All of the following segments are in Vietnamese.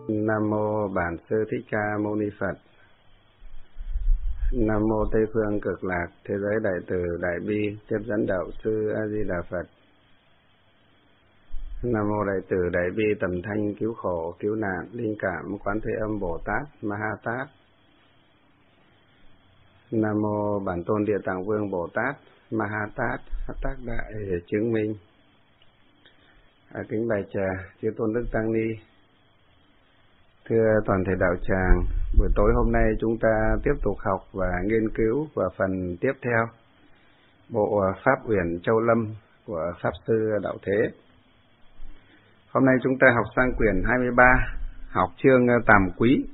Nam mô Bản Sư Thích Ca Mâu Ni Phật. Nam mô Tây Phương Cực Lạc Thế Giới Đại Từ Đại Bi Tiếp Dẫn Đạo Sư A Di Đà Phật. Nam mô Đại Từ Đại Bi Tầm Thanh Cứu Khổ Cứu Nạn Linh Cảm Quán Thế Âm Bồ Tát Ma Ha Tát. Nam mô Bản Tôn Địa Tạng Vương Bồ Tát Ma Ha Tát Tác Đại Chứng Minh. Kính bạch chư tôn đức tăng ni. Thưa toàn thể đạo tràng, buổi tối hôm nay chúng ta tiếp tục học và nghiên cứu vào phần tiếp theo bộ Pháp Uyển Châu Lâm của Pháp Sư Đạo Thế. Hôm nay chúng ta học sang quyển 23, học chương Tàm Quý.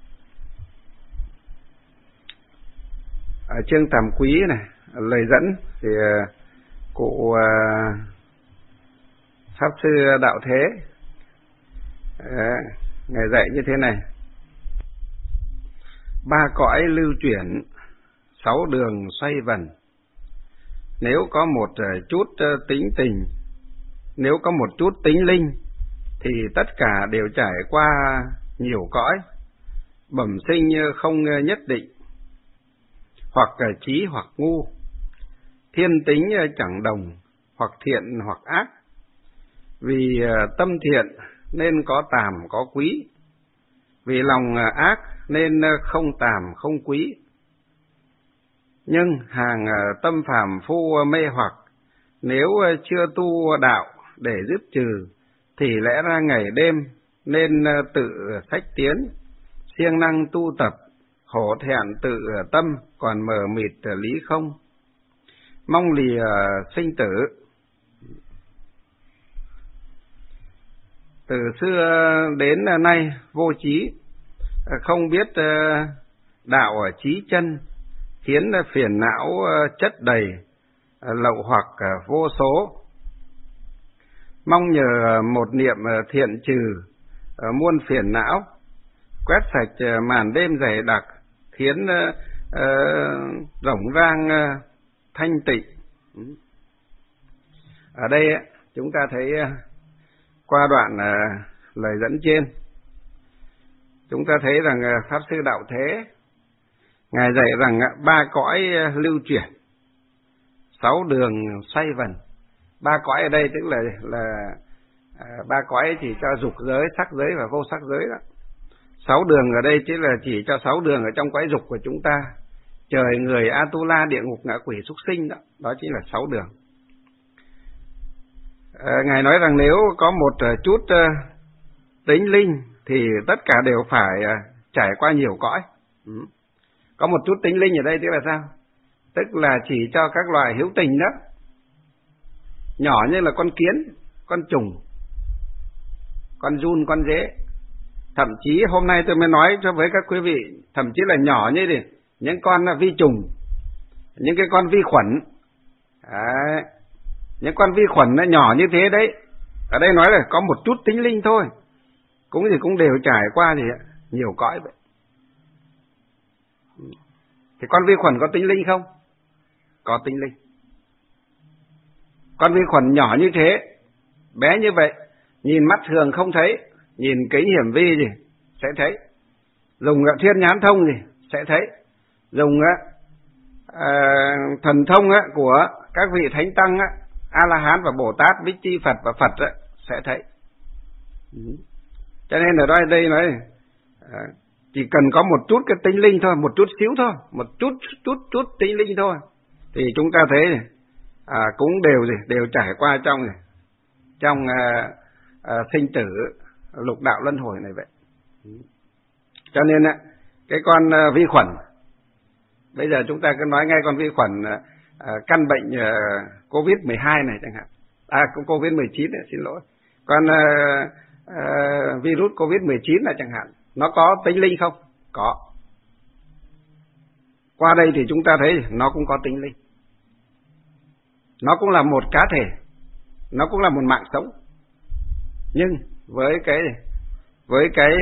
Ở chương Tàm Quý này, lời dẫn thì cụ Pháp Sư Đạo Thế Ngài dạy như thế này: ba cõi lưu chuyển, sáu đường xoay vần. Nếu có một chút tính tình, nếu có một chút tính linh, thì tất cả đều trải qua nhiều cõi. Bẩm sinh không nhất định, hoặc trí hoặc ngu, thiên tính chẳng đồng, hoặc thiện hoặc ác. Vì tâm thiện nên có tàm có quý, vì lòng ác nên không tàm không quý. Nhưng hàng tâm phàm phu mê hoặc, nếu chưa tu đạo để dứt trừ, thì lẽ ra ngày đêm nên tự sách tiến, siêng năng tu tập, hổ thẹn tự tâm, còn mờ mịt lý không. Mong lìa sinh tử. Từ xưa đến nay vô trí, không biết đạo trí chân, khiến phiền não chất đầy, lậu hoặc vô số. Mong nhờ một niệm thiện trừ muôn phiền não, quét sạch màn đêm dày đặc, khiến rỗng rang thanh tịnh. Ở đây chúng ta thấy qua đoạn lời dẫn trên, chúng ta thấy rằng Pháp Sư Đạo Thế Ngài dạy rằng ba cõi lưu chuyển, sáu đường xoay vần. Ba cõi ở đây tức là ba cõi chỉ cho dục giới, sắc giới và vô sắc giới đó. Sáu đường ở đây chỉ cho sáu đường ở trong cõi dục của chúng ta: trời, người, Atula, địa ngục, ngạ quỷ, súc sinh đó. Đó chính là sáu đường. Ngài nói rằng nếu có một chút tính linh thì tất cả đều phải trải qua nhiều cõi. Có một chút tính linh ở đây tức là sao? Tức là chỉ cho các loài hữu tình đó, nhỏ như là con kiến, con trùng, con giun, con dế. Thậm chí hôm nay tôi mới nói cho với các quý vị, thậm chí là nhỏ như thế, những con vi trùng, những cái con vi khuẩn. Đấy, những con vi khuẩn nó nhỏ như thế đấy. Ở đây nói là có một chút tính linh thôi, cũng đều trải qua thì nhiều cõi vậy. Thì con vi khuẩn có tính linh không? Có tính linh. Con vi khuẩn nhỏ như thế, bé như vậy, nhìn mắt thường không thấy, nhìn kính hiển vi gì sẽ thấy, dùng thiên nhãn thông gì sẽ thấy, dùng thần thông của các vị thánh tăng, A-la-hán và Bồ Tát, Bích Chi Phật và Phật sẽ thấy. Cho nên ở đây nói chỉ cần có một chút cái tính linh thôi, một chút xíu thôi, một chút tính linh thôi, thì chúng ta thấy cũng đều trải qua trong sinh tử lục đạo luân hồi này vậy. Cho nên cái con vi khuẩn, bây giờ chúng ta cứ nói ngay con vi khuẩn căn bệnh COVID-12 này chẳng hạn, COVID-19 này, xin lỗi, con virus COVID-19 này chẳng hạn, nó có tính linh không? Có. Qua đây thì chúng ta thấy nó cũng có tính linh. Nó cũng là một cá thể, nó cũng là một mạng sống. Nhưng với cái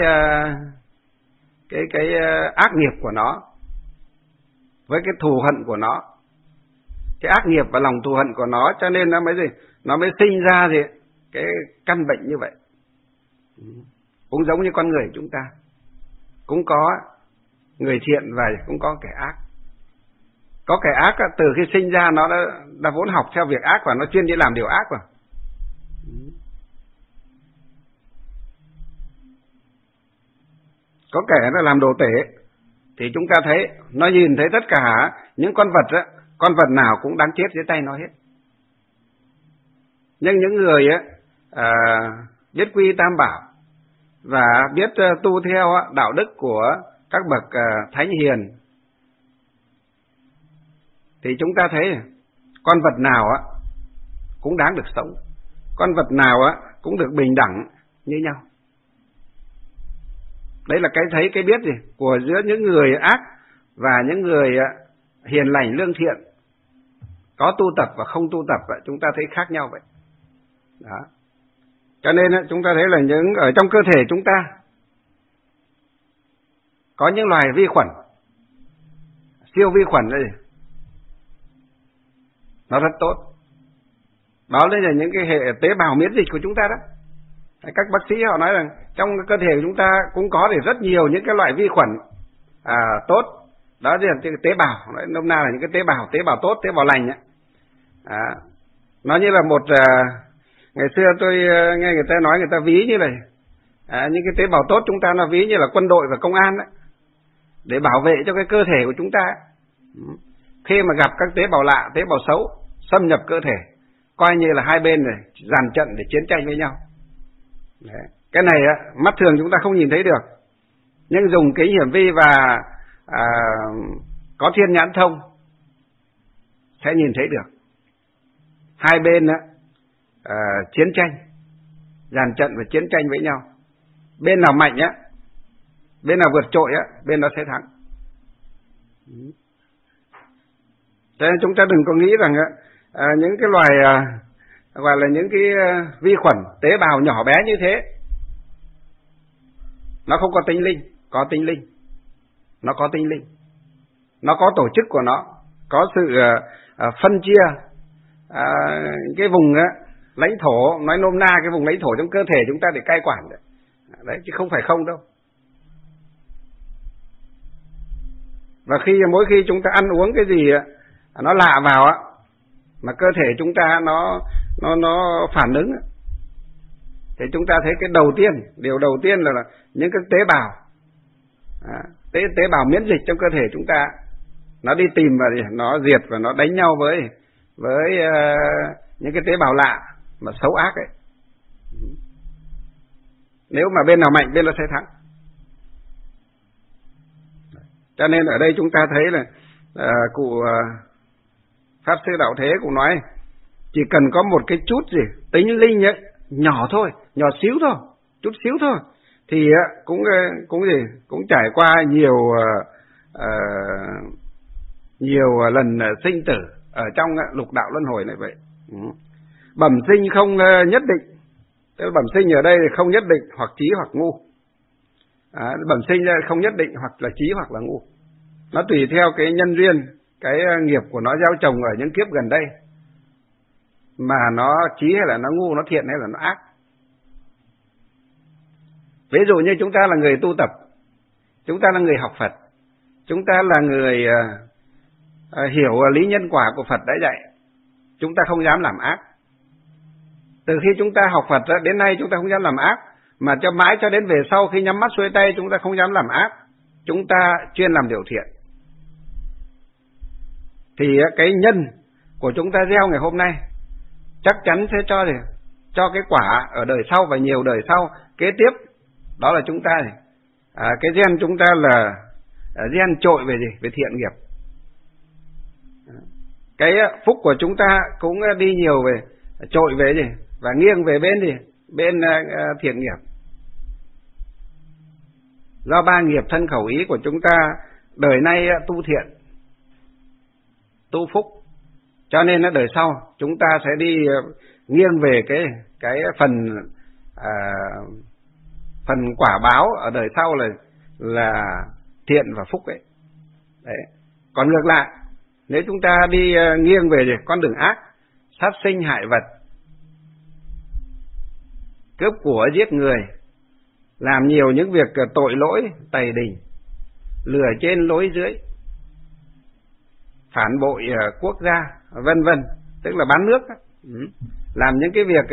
ác nghiệp của nó, với cái thù hận của nó, cái ác nghiệp và lòng thù hận của nó, cho nên nó mới sinh ra cái căn bệnh như vậy. cũng giống như con người chúng ta, cũng có người thiện và cũng có kẻ ác. Có kẻ ác từ khi sinh ra nó đã vốn học theo việc ác và nó chuyên đi làm điều ác rồi. Có kẻ nó làm đồ tể, thì chúng ta thấy nó nhìn thấy tất cả những con vật á, con vật nào cũng đáng chết dưới tay nó hết. Nhưng những người biết quy tam bảo và biết tu theo đạo đức của các bậc thánh hiền, thì chúng ta thấy con vật nào cũng đáng được sống, con vật nào cũng được bình đẳng như nhau. Đấy là cái thấy cái biết gì của giữa những người ác và những người hiền lành lương thiện, có tu tập và không tu tập, chúng ta thấy khác nhau vậy. Đó. Cho nên chúng ta thấy là ở trong cơ thể chúng ta có những loài vi khuẩn, siêu vi khuẩn đây, nó rất tốt. Đó là những cái hệ tế bào miễn dịch của chúng ta đó. Các bác sĩ họ nói rằng trong cơ thể của chúng ta cũng có rất nhiều những cái loại vi khuẩn tốt. Đó là cái tế bào, nói nôm na là những cái tế bào tốt, tế bào lành ấy. Nó như là một ngày xưa tôi nghe người ta nói, người ta ví như này, những cái tế bào tốt chúng ta nó ví như là quân đội và công an ấy, để bảo vệ cho cái cơ thể của chúng ta. Khi mà gặp các tế bào lạ, tế bào xấu xâm nhập cơ thể, coi như là hai bên này dàn trận để chiến tranh với nhau. Đấy. Cái này mắt thường chúng ta không nhìn thấy được, nhưng dùng kính hiển vi và có thiên nhãn thông sẽ nhìn thấy được. Hai bên chiến tranh, dàn trận và chiến tranh với nhau. Bên nào mạnh bên nào vượt trội bên đó sẽ thắng. Cho nên chúng ta đừng có nghĩ rằng những cái loài gọi là những cái vi khuẩn tế bào nhỏ bé như thế nó không có tinh linh. Có tinh linh, nó có tinh linh, nó có tổ chức của nó, có sự phân chia cái vùng lãnh thổ, nói nôm na cái vùng lãnh thổ trong cơ thể chúng ta để cai quản đấy, chứ không phải không đâu. Và mỗi khi chúng ta ăn uống cái gì nó lạ vào mà cơ thể chúng ta nó phản ứng, thì chúng ta thấy cái điều đầu tiên là những cái tế bào tế bào miễn dịch trong cơ thể chúng ta nó đi tìm và nó diệt và nó đánh nhau với những cái tế bào lạ mà xấu ác ấy. Nếu mà bên nào mạnh bên nó sẽ thắng. Cho nên ở đây chúng ta thấy là cụ Pháp Sư Đạo Thế cũng nói chỉ cần có một cái chút tính linh ấy, nhỏ thôi, nhỏ xíu thôi, chút xíu thôi, thì cũng trải qua nhiều lần sinh tử ở trong lục đạo luân hồi này vậy. Bẩm sinh không nhất định, tức là bẩm sinh ở đây không nhất định hoặc trí hoặc ngu. Bẩm sinh không nhất định hoặc là trí hoặc là ngu, nó tùy theo cái nhân duyên, cái nghiệp của nó gieo trồng ở những kiếp gần đây mà nó trí hay là nó ngu, nó thiện hay là nó ác. Ví dụ như chúng ta là người tu tập, chúng ta là người học Phật, chúng ta là người hiểu lý nhân quả của Phật đã dạy, chúng ta không dám làm ác. Từ khi chúng ta học Phật đến nay chúng ta không dám làm ác, mà mãi cho đến về sau khi nhắm mắt xuôi tay chúng ta không dám làm ác, chúng ta chuyên làm điều thiện. Thì cái nhân của chúng ta gieo ngày hôm nay chắc chắn sẽ cho cái quả ở đời sau và nhiều đời sau kế tiếp. Đó là chúng ta cái gen chúng ta là gen trội về về thiện nghiệp. Cái phúc của chúng ta cũng đi nhiều về trội về và nghiêng về bên thiện nghiệp. Do ba nghiệp thân khẩu ý của chúng ta đời nay tu thiện, tu phúc, cho nên đời sau chúng ta sẽ đi nghiêng về cái phần quả báo ở đời sau là thiện và phúc ấy. Đấy. Còn ngược lại, nếu chúng ta đi nghiêng về con đường ác, sát sinh hại vật, cướp của giết người, làm nhiều những việc tội lỗi tày đình, lừa trên lối dưới, phản bội quốc gia, vân vân, tức là bán nước, làm những cái việc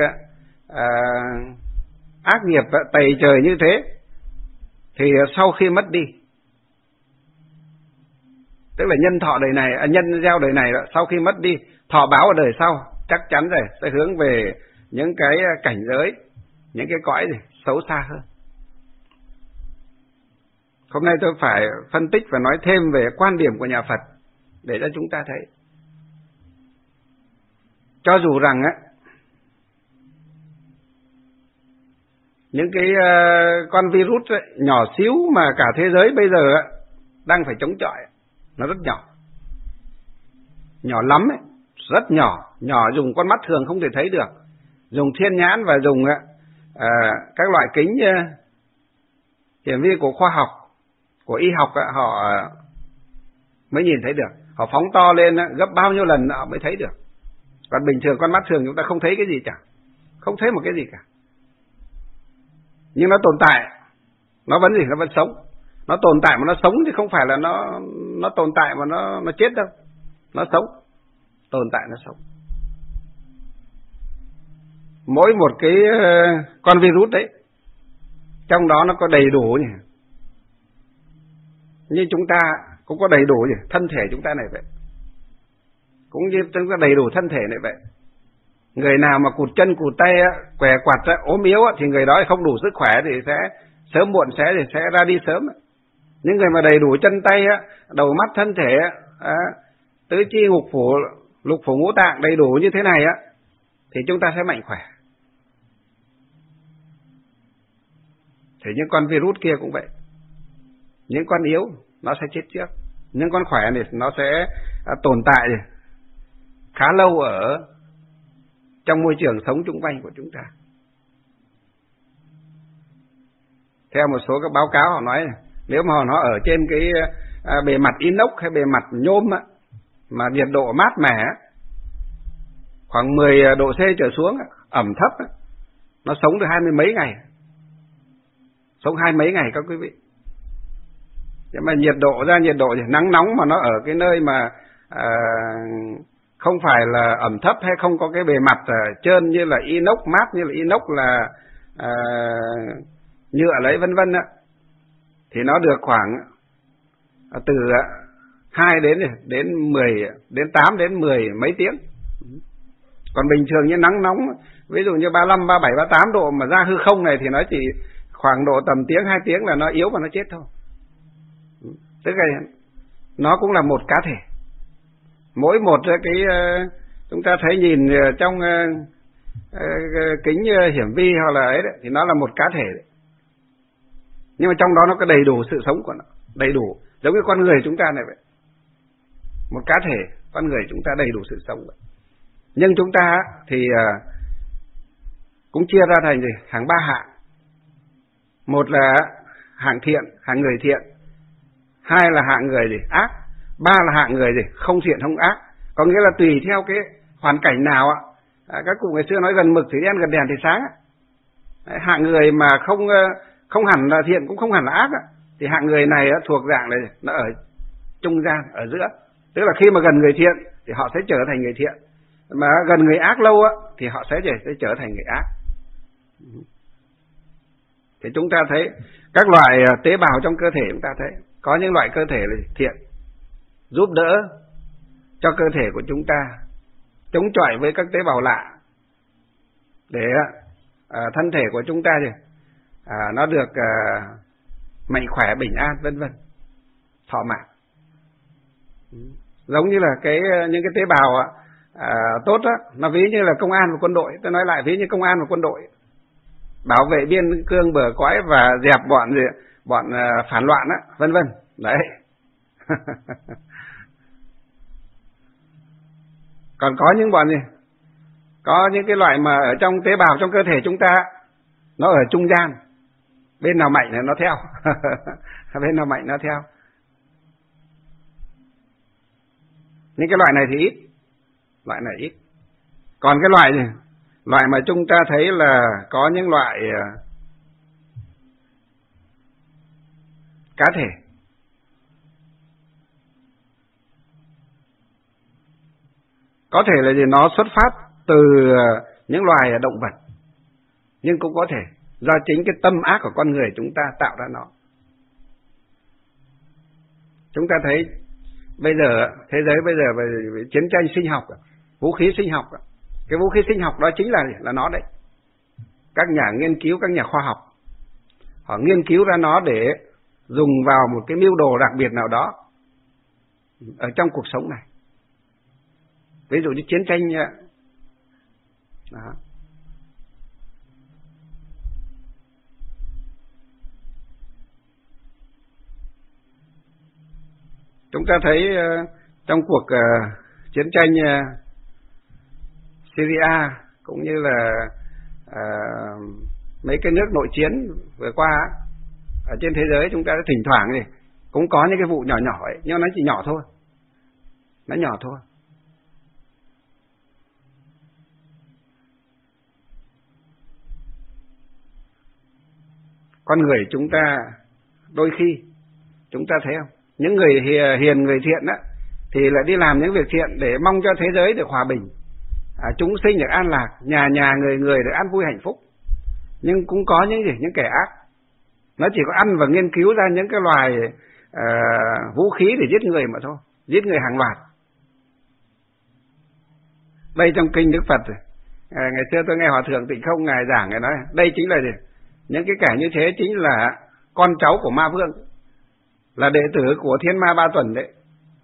ác nghiệp tày trời như thế, thì sau khi mất đi, tức là nhân thọ đời này, nhân gieo đời này, sau khi mất đi, thọ báo ở đời sau chắc chắn rồi sẽ hướng về những cái cảnh giới, những cái cõi gì xấu xa hơn. Hôm nay tôi phải phân tích và nói thêm về quan điểm của nhà Phật để cho chúng ta thấy. Cho dù rằng những cái con virus ấy, nhỏ xíu mà cả thế giới bây giờ đang phải chống chọi, nó rất nhỏ, nhỏ lắm ấy, rất nhỏ, nhỏ dùng con mắt thường không thể thấy được, dùng thiên nhãn và dùng các loại kính hiển vi của khoa học, của y học họ mới nhìn thấy được, họ phóng to lên gấp bao nhiêu lần họ mới thấy được. Còn bình thường con mắt thường chúng ta không thấy cái gì cả, không thấy một cái gì cả. Nhưng nó tồn tại, nó vẫn gì, nó vẫn sống. Nó tồn tại mà nó sống chứ không phải là nó tồn tại mà nó chết đâu. Nó sống, tồn tại nó sống. Mỗi một cái con virus đấy, trong đó nó có đầy đủ nhỉ. Như chúng ta cũng có đầy đủ nhỉ, thân thể chúng ta này vậy. Cũng như chúng ta đầy đủ thân thể này vậy. Người nào mà cụt chân cụt tay, què quặt, ốm yếu thì người đó không đủ sức khỏe thì sẽ sớm muộn sẽ ra đi sớm. Những người mà đầy đủ chân tay, đầu mắt thân thể, tứ chi ngục phủ, lục phủ ngũ tạng đầy đủ như thế này thì chúng ta sẽ mạnh khỏe. Thì những con virus kia cũng vậy. Những con yếu nó sẽ chết trước, những con khỏe này nó sẽ tồn tại khá lâu ở trong môi trường sống chung quanh của chúng ta. Theo một số các báo cáo họ nói, nếu mà nó ở trên cái bề mặt inox hay bề mặt nhôm mà nhiệt độ mát mẻ khoảng 10 độ C trở xuống, ẩm thấp, nó sống được 20 mấy ngày, sống 20 mấy ngày các quý vị. Nhưng mà nhiệt độ nắng nóng mà nó ở cái nơi mà không phải là ẩm thấp hay không có cái bề mặt trơn như là inox, mát như là inox, là nhựa lấy vân vân thì nó được khoảng từ 2 đến 10 đến 8 đến 10 mấy tiếng. Còn bình thường như nắng nóng, ví dụ như 35, 37, 38 độ mà ra hư không này thì nó chỉ khoảng độ tầm tiếng 2 tiếng là nó yếu và nó chết thôi. Tức là nó cũng là một cá thể. Mỗi một cái chúng ta thấy nhìn trong kính hiển vi hoặc là ấy đấy, thì nó là một cá thể đấy. Nhưng mà trong đó nó có đầy đủ sự sống của nó, đầy đủ, giống như con người chúng ta này vậy. Một cá thể, con người chúng ta đầy đủ sự sống vậy. Nhưng chúng ta thì cũng chia ra thành hàng 3 hạng. Một là hạng thiện, hạng người thiện. 2 là hạng người ác. 3 là hạng người không thiện không ác. Có nghĩa là tùy theo cái hoàn cảnh nào các cụ ngày xưa nói gần mực thì đen, gần đèn thì sáng. Hạng người mà không hẳn là thiện cũng không hẳn là ác thì hạng người này thuộc dạng này, nó ở trung gian, ở giữa. Tức là khi mà gần người thiện thì họ sẽ trở thành người thiện, mà gần người ác lâu thì họ sẽ trở thành người ác. Thì chúng ta thấy các loại tế bào trong cơ thể, chúng ta thấy có những loại cơ thể là thiện, giúp đỡ cho cơ thể của chúng ta chống chọi với các tế bào lạ, để thân thể của chúng ta nó được mạnh khỏe, bình an, vân vân, thọ mạng. Giống như là những cái tế bào tốt nó ví như là công an và quân đội. Tôi nói lại, ví như công an và quân đội bảo vệ biên cương bờ cõi và dẹp bọn phản loạn vân vân. Đấy. Còn có những bọn có những cái loại mà ở trong tế bào trong cơ thể chúng ta nó ở trung gian, bên nào mạnh thì nó theo. Bên nào mạnh nó theo. Những cái loại này thì ít, loại này ít. Còn cái loại mà chúng ta thấy là có những loại cá thể. Có thể là gì, nó xuất phát từ những loài động vật, nhưng cũng có thể do chính cái tâm ác của con người chúng ta tạo ra nó. Chúng ta thấy bây giờ thế giới bây giờ về chiến tranh sinh học, vũ khí sinh học, cái vũ khí sinh học đó chính là nó đấy. Các nhà nghiên cứu, các nhà khoa học họ nghiên cứu ra nó để dùng vào một cái mưu đồ đặc biệt nào đó ở trong cuộc sống này. Ví dụ như chiến tranh đó. Chúng ta thấy trong cuộc chiến tranh Syria cũng như là mấy cái nước nội chiến vừa qua ở trên thế giới, chúng ta thỉnh thoảng thì cũng có những cái vụ nhỏ nhỏ ấy, nhưng nó chỉ nhỏ thôi. Nó nhỏ thôi. Con người chúng ta đôi khi chúng ta thấy không? Những người hiền, người thiện á thì lại đi làm những việc thiện để mong cho thế giới được hòa bình, chúng sinh được an lạc, nhà nhà người người được an vui hạnh phúc. Nhưng cũng có những kẻ ác, nó chỉ có ăn và nghiên cứu ra những cái loài vũ khí để giết người mà thôi, giết người hàng loạt. Đây trong kinh Đức Phật, ngày xưa tôi nghe Hòa Thượng Tịnh Không ngài giảng, ngài nói đây chính là gì? Những cái kẻ như thế chính là con cháu của ma vương, là đệ tử của thiên ma ba tuần đấy.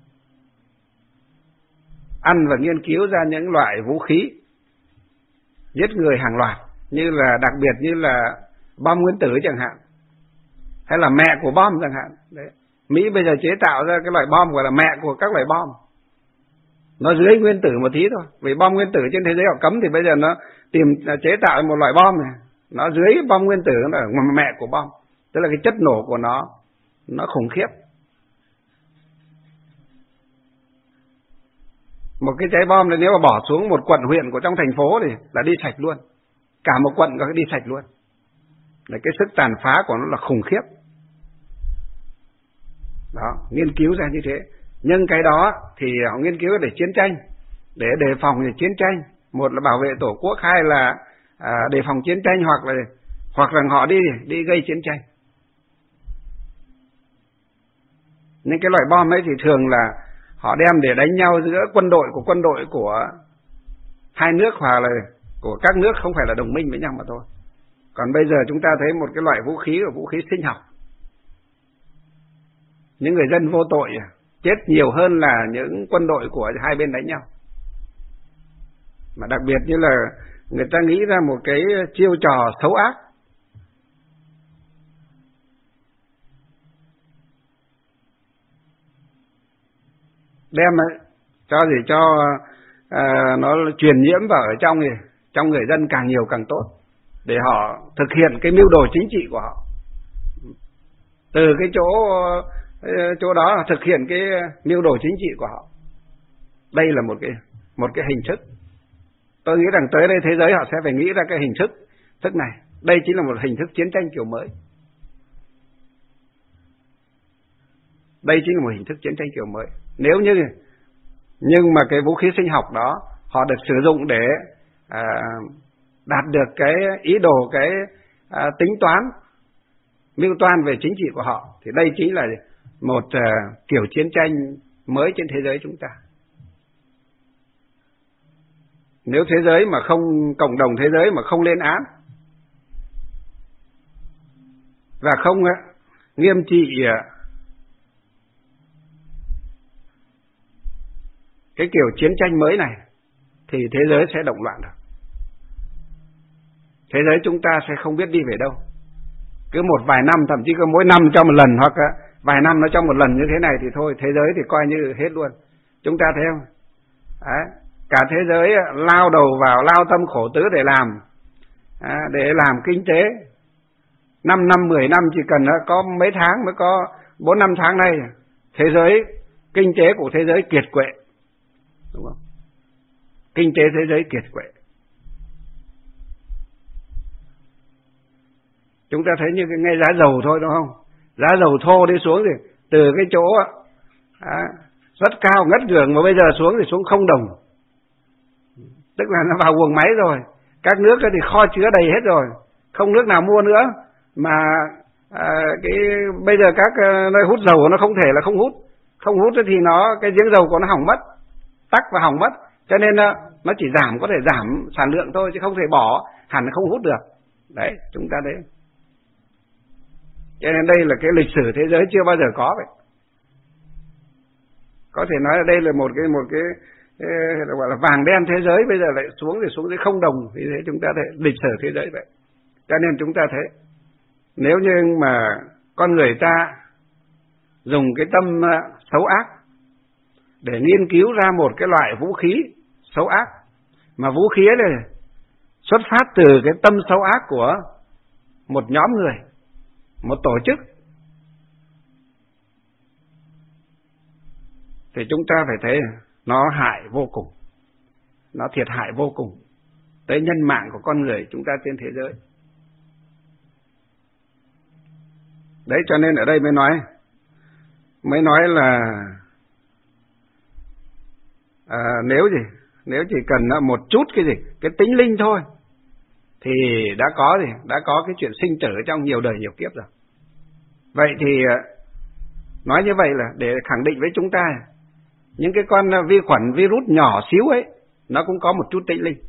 Ăn và nghiên cứu ra những loại vũ khí giết người hàng loạt, như là đặc biệt như là bom nguyên tử chẳng hạn, hay là mẹ của bom chẳng hạn. Đấy. Mỹ bây giờ chế tạo ra cái loại bom gọi là mẹ của các loại bom. Nó dưới nguyên tử một tí thôi. Vì bom nguyên tử trên thế giới họ cấm thì bây giờ nó tìm chế tạo một loại bom này, nó dưới bom nguyên tử, nó là mẹ của bom. Tức là cái chất nổ của nó khủng khiếp. Một cái trái bom này nếu mà bỏ xuống một quận huyện của trong thành phố thì là đi sạch luôn. Cả một quận có cái đi sạch luôn. Là cái sức tàn phá của nó là khủng khiếp. Đó, nghiên cứu ra như thế. Nhưng cái đó thì họ nghiên cứu để chiến tranh, để đề phòng chiến tranh. Một là bảo vệ tổ quốc, hai là đề phòng chiến tranh, hoặc là họ đi gây chiến tranh. Những cái loại bom ấy thì thường là họ đem để đánh nhau giữa quân đội của hai nước, hoặc là của các nước không phải là đồng minh với nhau mà thôi. Còn bây giờ chúng ta thấy một cái loại vũ khí là vũ khí sinh học. Những người dân vô tội chết nhiều hơn là những quân đội của hai bên đánh nhau. Mà đặc biệt như là người ta nghĩ ra một cái chiêu trò xấu ác. Đem cho nó truyền nhiễm vào ở trong người dân càng nhiều càng tốt, để họ thực hiện cái mưu đồ chính trị của họ. Từ cái chỗ đó thực hiện cái mưu đồ chính trị của họ. Đây là một cái hình thức. Tôi nghĩ rằng tới đây thế giới họ sẽ phải nghĩ ra cái hình thức này. Đây chính là một hình thức chiến tranh kiểu mới. Đây chính là một hình thức chiến tranh kiểu mới. Nhưng mà cái vũ khí sinh học đó họ được sử dụng để đạt được cái ý đồ, cái tính toán, mưu toan về chính trị của họ, thì đây chính là một kiểu chiến tranh mới trên thế giới chúng ta. Nếu thế giới mà không, cộng đồng thế giới mà không lên án và không nghiêm trị cái kiểu chiến tranh mới này, thì thế giới sẽ động loạn được. Thế giới chúng ta sẽ không biết đi về đâu. Cứ một vài năm, thậm chí cứ mỗi năm cho một lần, hoặc vài năm nó cho một lần như thế này thì thôi, thế giới thì coi như hết luôn. Chúng ta thấy không? Đấy. Cả thế giới lao đầu vào, lao tâm khổ tứ để làm kinh tế. 5 năm, 10 năm, chỉ cần có mấy tháng, mới có 4-5 tháng nay, thế giới, kinh tế của thế giới kiệt quệ. Đúng không? Kinh tế thế giới kiệt quệ. Chúng ta thấy như ngay giá dầu thôi, đúng không? giá dầu thô đi xuống thì từ cái chỗ rất cao ngất ngưởng mà bây giờ xuống thì xuống 0 đồng. Tức là nó vào guồng máy rồi. Các nước thì kho chứa đầy hết rồi, không nước nào mua nữa. Mà bây giờ các nơi hút dầu nó không thể là không hút thì cái giếng dầu của nó hỏng mất, tắc và hỏng mất. Cho nên nó chỉ có thể giảm sản lượng thôi, chứ không thể bỏ hẳn không hút được. Đấy, chúng ta đấy. Cho nên đây là cái lịch sử thế giới chưa bao giờ có vậy. Có thể nói là đây là một cái gọi là vàng đen thế giới, bây giờ lại xuống dưới 0 đồng. Vì thế chúng ta thấy lịch sử thế giới vậy. Cho nên chúng ta thấy nếu như mà con người ta dùng cái tâm xấu ác để nghiên cứu ra một cái loại vũ khí xấu ác, mà vũ khí ấy này xuất phát từ cái tâm xấu ác của một nhóm người, một tổ chức, thì chúng ta phải thấy nó hại vô cùng, nó thiệt hại vô cùng tới nhân mạng của con người chúng ta trên thế giới. Đấy, cho nên ở đây mới nói là nếu chỉ cần một chút cái tính linh thôi thì đã có cái chuyện sinh tử trong nhiều đời nhiều kiếp rồi. Vậy thì nói như vậy là để khẳng định với chúng ta những cái con vi khuẩn virus nhỏ xíu ấy nó cũng có một chút tính linh,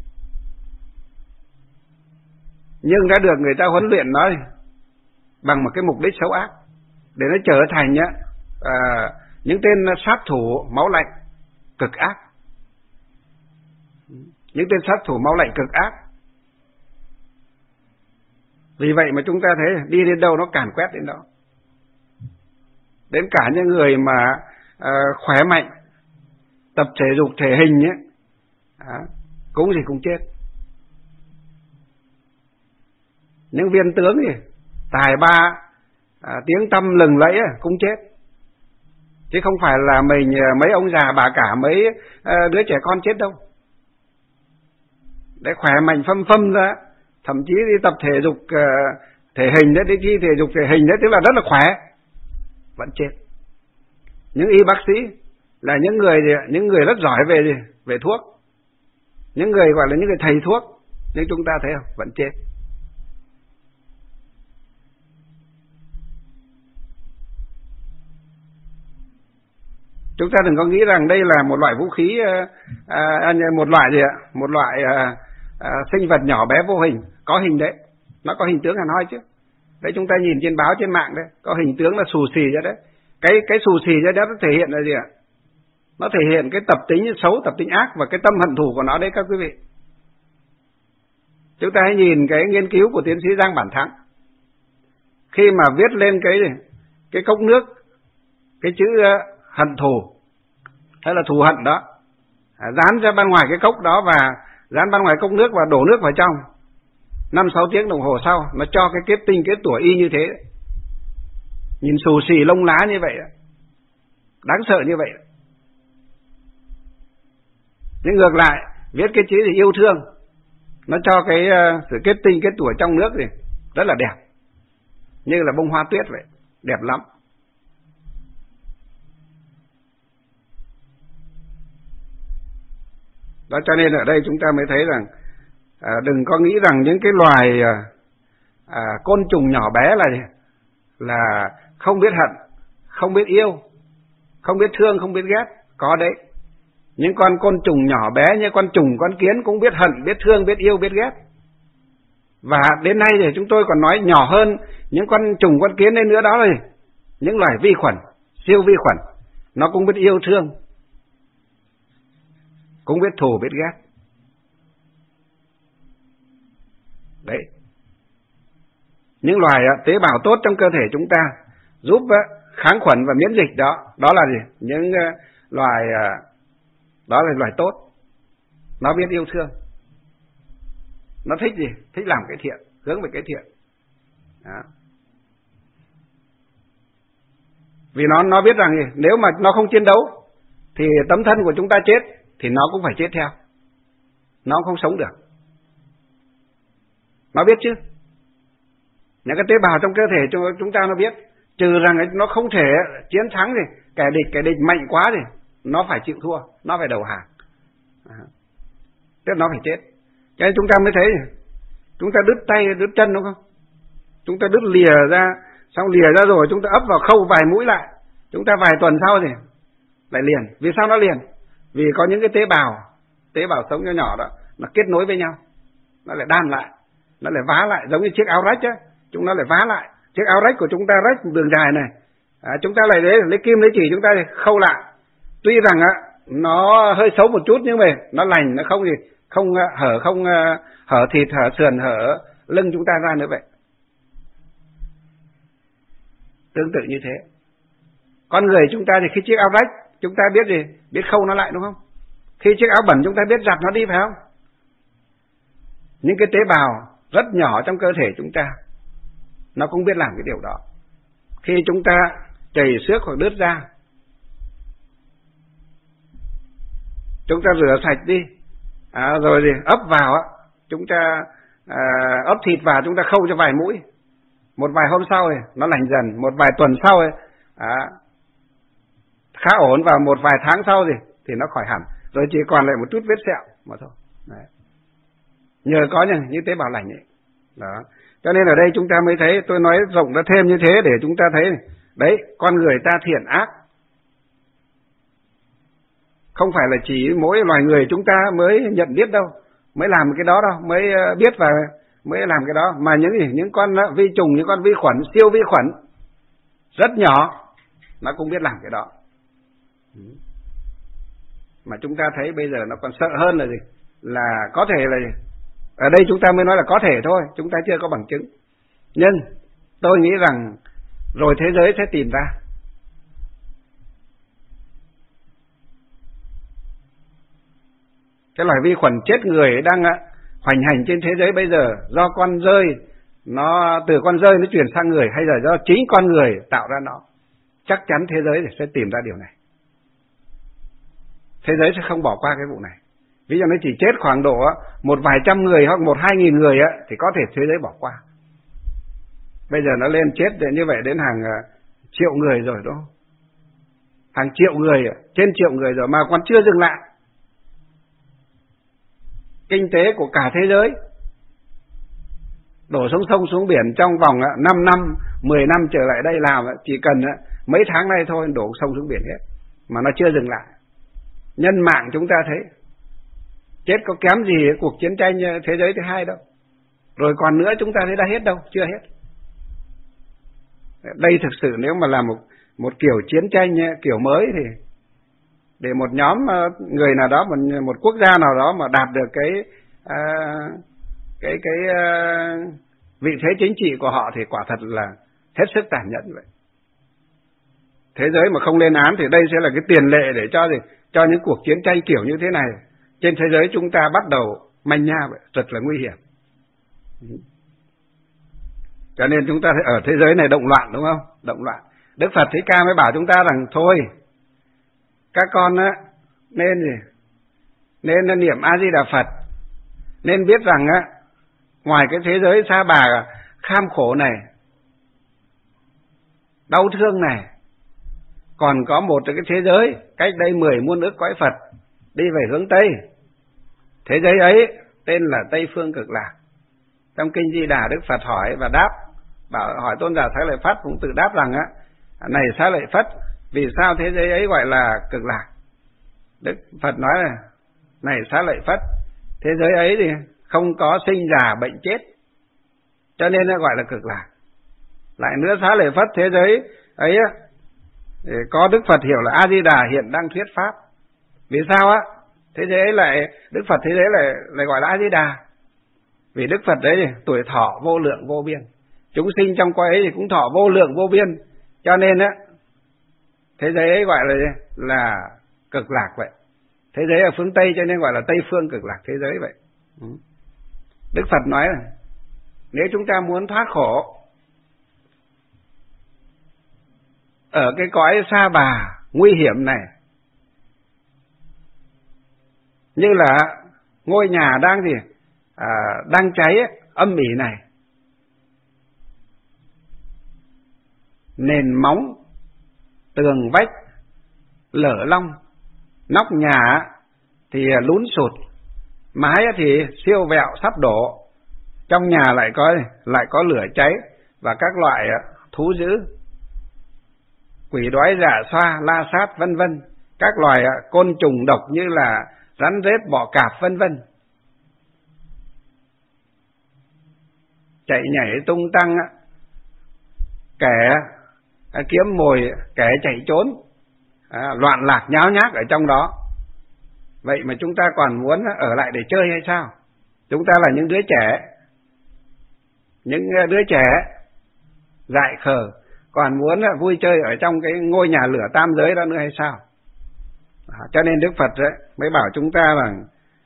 nhưng đã được người ta huấn luyện nó bằng một cái mục đích xấu ác để nó trở thành những tên sát thủ máu lạnh cực ác. Những tên sát thủ máu lạnh cực ác. Vì vậy mà chúng ta thấy đi đến đâu nó càn quét đến đó. Đến cả những người mà khỏe mạnh, tập thể dục thể hình ấy, cũng chết. Những viên tướng tài ba, tiếng tăm lừng lẫy cũng chết. Chứ không phải là mấy ông già bà cả, mấy đứa trẻ con chết đâu. Để khỏe mạnh phâm ra, thậm chí đi tập thể dục thể hình đấy, đi thể dục thể hình đấy, tức là rất là khỏe, vẫn chết. Những y bác sĩ là những người rất giỏi về thuốc, những người gọi là những người thầy thuốc, nhưng chúng ta thấy không, vẫn chết. Chúng ta đừng có nghĩ rằng đây là một loại vũ khí, một loại sinh vật nhỏ bé vô hình. Có hình đấy, nó có hình tướng hẳn hoi chứ. Đấy, chúng ta nhìn trên báo trên mạng đấy, có hình tướng là xù xì ra đấy. Cái xù xì ra đó nó thể hiện là gì ạ? Nó thể hiện cái tập tính xấu, tập tính ác và cái tâm hận thù của nó đấy các quý vị. Chúng ta hãy nhìn cái nghiên cứu của tiến sĩ Giang Bản Thắng. Khi mà viết lên cái cốc nước, cái chữ hận thù hay là thù hận đó, dán ra bên ngoài cái cốc đó và dán bên ngoài cốc nước và đổ nước vào trong. 5-6 tiếng đồng hồ sau nó cho cái kết tinh kết tủa y như thế. Nhìn xù xì lông lá như vậy, đáng sợ như vậy. Nhưng ngược lại viết cái chữ thì yêu thương, nó cho cái sự kết tinh kết tủa trong nước thì rất là đẹp, như là bông hoa tuyết vậy, đẹp lắm. Đó, cho nên ở đây chúng ta mới thấy rằng đừng có nghĩ rằng những cái loài côn trùng nhỏ bé là không biết hận, không biết yêu, không biết thương, không biết ghét. Có đấy. Những con côn trùng nhỏ bé như con trùng, con kiến cũng biết hận, biết thương, biết yêu, biết ghét. Và đến nay thì chúng tôi còn nói nhỏ hơn những con trùng, con kiến lên nữa, đó là những loài vi khuẩn, siêu vi khuẩn. Nó cũng biết yêu thương, cũng biết thù, biết ghét. Đấy. Những loài tế bào tốt trong cơ thể chúng ta, giúp kháng khuẩn và miễn dịch, đó là gì? Những loài đó là loài tốt. Nó biết yêu thương. Nó thích gì? Thích làm cái thiện, hướng về cái thiện. Đó. Vì nó biết rằng gì? Nếu mà nó không chiến đấu thì tấm thân của chúng ta chết, thì nó cũng phải chết theo. Nó không sống được. Nó biết chứ. Những cái tế bào trong cơ thể chúng ta nó biết. trừ rằng nó không thể chiến thắng thì kẻ địch mạnh quá thì nó phải chịu thua, nó phải đầu hàng, tức nó phải chết. Cho nên chúng ta mới thấy chúng ta đứt tay đứt chân, đúng không? Chúng ta đứt lìa ra, xong lìa ra rồi chúng ta ấp vào khâu vài mũi lại, chúng ta vài tuần sau thì lại liền. Vì sao nó liền? Vì có những cái tế bào sống nhỏ nhỏ đó, nó kết nối với nhau, nó lại đan lại, nó lại vá lại, giống như chiếc áo rách á, chúng nó lại vá lại. Chiếc áo rách của chúng ta rách một đường dài này, chúng ta lại lấy kim lấy chỉ chúng ta thì khâu lại. Tuy rằng nó hơi xấu một chút nhưng mà nó lành, nó không gì không hở thịt, hở sườn, hở lưng chúng ta ra nữa vậy. Tương tự như thế, con người chúng ta thì khi chiếc áo rách chúng ta biết gì, biết khâu nó lại, đúng không? Khi chiếc áo bẩn chúng ta biết giặt nó đi, phải không? Những cái tế bào rất nhỏ trong cơ thể chúng ta nó cũng biết làm cái điều đó. Khi chúng ta chảy xước hoặc đứt da, chúng ta rửa sạch đi, rồi thì ấp vào, chúng ta ấp thịt vào, chúng ta khâu cho vài mũi, một vài hôm sau thì nó lành dần, một vài tuần sau khá ổn, và một vài tháng sau thì nó khỏi hẳn, rồi chỉ còn lại một chút vết sẹo mà thôi. Đấy. Nhờ có những tế bào lành ấy. Đó. Cho nên ở đây chúng ta mới thấy, tôi nói rộng ra thêm như thế để chúng ta thấy, đấy, con người ta thiện ác không phải là chỉ mỗi loài người chúng ta mới nhận biết đâu, mới làm cái đó đâu, mới biết và mới làm cái đó, mà những con vi trùng, những con vi khuẩn, siêu vi khuẩn rất nhỏ nó cũng biết làm cái đó. Mà chúng ta thấy bây giờ nó còn sợ hơn là gì? Là có thể là gì? Ở đây chúng ta mới nói là có thể thôi, chúng ta chưa có bằng chứng. Nhưng tôi nghĩ rằng rồi thế giới sẽ tìm ra. Cái loài vi khuẩn chết người đang hoành hành trên thế giới bây giờ do con rơi, nó từ con rơi nó chuyển sang người, hay là do chính con người tạo ra nó. Chắc chắn thế giới sẽ tìm ra điều này. Thế giới sẽ không bỏ qua cái vụ này. Ví dụ nó chỉ chết khoảng độ một vài trăm người hoặc 1-2 nghìn người thì có thể thế giới bỏ qua. Bây giờ nó lên chết như vậy đến hàng triệu người rồi, đúng không? Hàng triệu người, trên triệu người rồi mà còn chưa dừng lại. Kinh tế của cả thế giới đổ xuống sông xuống biển trong vòng 5 năm, 10 năm trở lại đây làm, chỉ cần mấy tháng nay thôi đổ sông xuống biển hết, mà nó chưa dừng lại. Nhân mạng chúng ta thấy chết có kém gì cuộc chiến tranh thế giới thứ hai đâu. Rồi còn nữa chúng ta thấy đã hết đâu, chưa hết. Đây thực sự nếu mà là một kiểu chiến tranh kiểu mới thì để một nhóm người nào đó, một quốc gia nào đó mà đạt được cái vị thế chính trị của họ thì quả thật là hết sức tàn nhẫn vậy. Thế giới mà không lên án thì đây sẽ là cái tiền lệ để cho những cuộc chiến tranh kiểu như thế này trên thế giới chúng ta bắt đầu manh nha vậy, rất là nguy hiểm. Cho nên chúng ta ở thế giới này động loạn, đúng không? Động loạn. Đức Phật Thích Ca mới bảo chúng ta rằng thôi, các con nên niệm A Di Đà Phật, nên biết rằng ngoài cái thế giới sa bà kham khổ này, đau thương này, còn có một cái thế giới cách đây 10 muôn ức cõi Phật đi về hướng Tây. Thế giới ấy tên là Tây Phương Cực Lạc. Trong kinh Di Đà, Đức Phật hỏi và đáp, hỏi Tôn giả Xá Lợi Phất cũng tự đáp rằng này Xá Lợi Phất, vì sao thế giới ấy gọi là Cực Lạc? Đức Phật nói là này Xá Lợi Phất, thế giới ấy thì không có sinh già bệnh chết, cho nên nó gọi là Cực Lạc. Lại nữa Xá Lợi Phất, thế giới ấy có Đức Phật hiểu là A Di Đà hiện đang thuyết pháp. Vì sao thế giới ấy lại Đức Phật thế giới lại gọi là A Di Đà? Vì Đức Phật đấy tuổi thọ vô lượng vô biên, chúng sinh trong cõi ấy thì cũng thọ vô lượng vô biên, cho nên thế giới ấy gọi là Cực Lạc vậy. Thế giới ở phương Tây cho nên gọi là Tây Phương Cực Lạc thế giới vậy. Đức Phật nói là nếu chúng ta muốn thoát khổ ở cái cõi sa bà nguy hiểm này, như là ngôi nhà đang cháy âm ỉ này, nền móng, tường vách lở long, nóc nhà thì lún sụt, mái thì siêu vẹo sắp đổ, trong nhà lại có lửa cháy và các loại thú dữ, quỷ đói rả xoa la sát vân vân, các loài côn trùng độc như là rắn rết bọ cạp vân vân chạy nhảy tung tăng, kẻ kiếm mồi, kẻ chạy trốn, loạn lạc nháo nhác ở trong đó. Vậy mà chúng ta còn muốn ở lại để chơi hay sao? Chúng ta là những đứa trẻ dại khờ, còn muốn vui chơi ở trong cái ngôi nhà lửa tam giới đó nữa hay sao? Cho nên Đức Phật mới bảo chúng ta rằng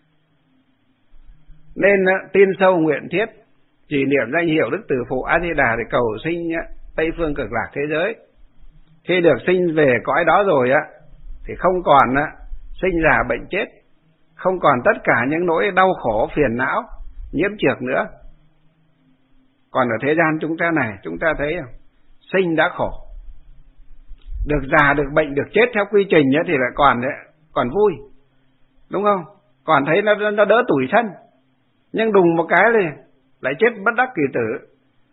nên tin sâu nguyện thiết, trì niệm danh hiệu Đức Từ Phụ A Di Đà để cầu sinh Tây phương cực lạc thế giới. Khi được sinh về cõi đó rồi thì không còn sinh già bệnh chết, không còn tất cả những nỗi đau khổ phiền não nhiễm trược nữa. Còn ở thế gian chúng ta này, chúng ta thấy sinh đã khổ, được già, được bệnh, được chết theo quy trình thì lại còn vui, đúng không? Còn thấy nó đỡ tủi thân. Nhưng đùng một cái thì lại chết bất đắc kỳ tử,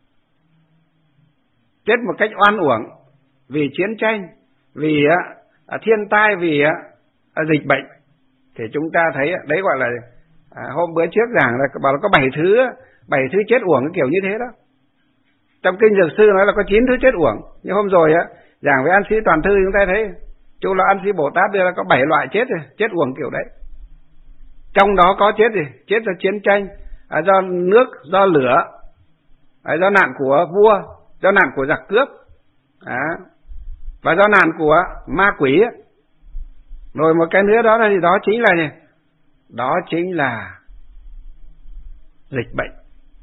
chết một cách oan uổng vì chiến tranh, vì thiên tai, vì dịch bệnh. Thì chúng ta thấy đấy gọi là hôm bữa trước giảng là bảo là có 7 thứ chết uổng, cái kiểu như thế đó. Trong kinh Dược Sư nói là có 9 thứ chết uổng, nhưng hôm rồi giảng với An Sĩ Toàn Thư chúng ta thấy chú là An Sĩ Bồ Tát đưa là có 7 loại chết uổng kiểu đấy. Trong đó có chết do chiến tranh, do nước, do lửa, do nạn của vua, do nạn của giặc cướp, và do nạn của ma quỷ. Rồi một cái nữa đó là gì? Đó chính là dịch bệnh.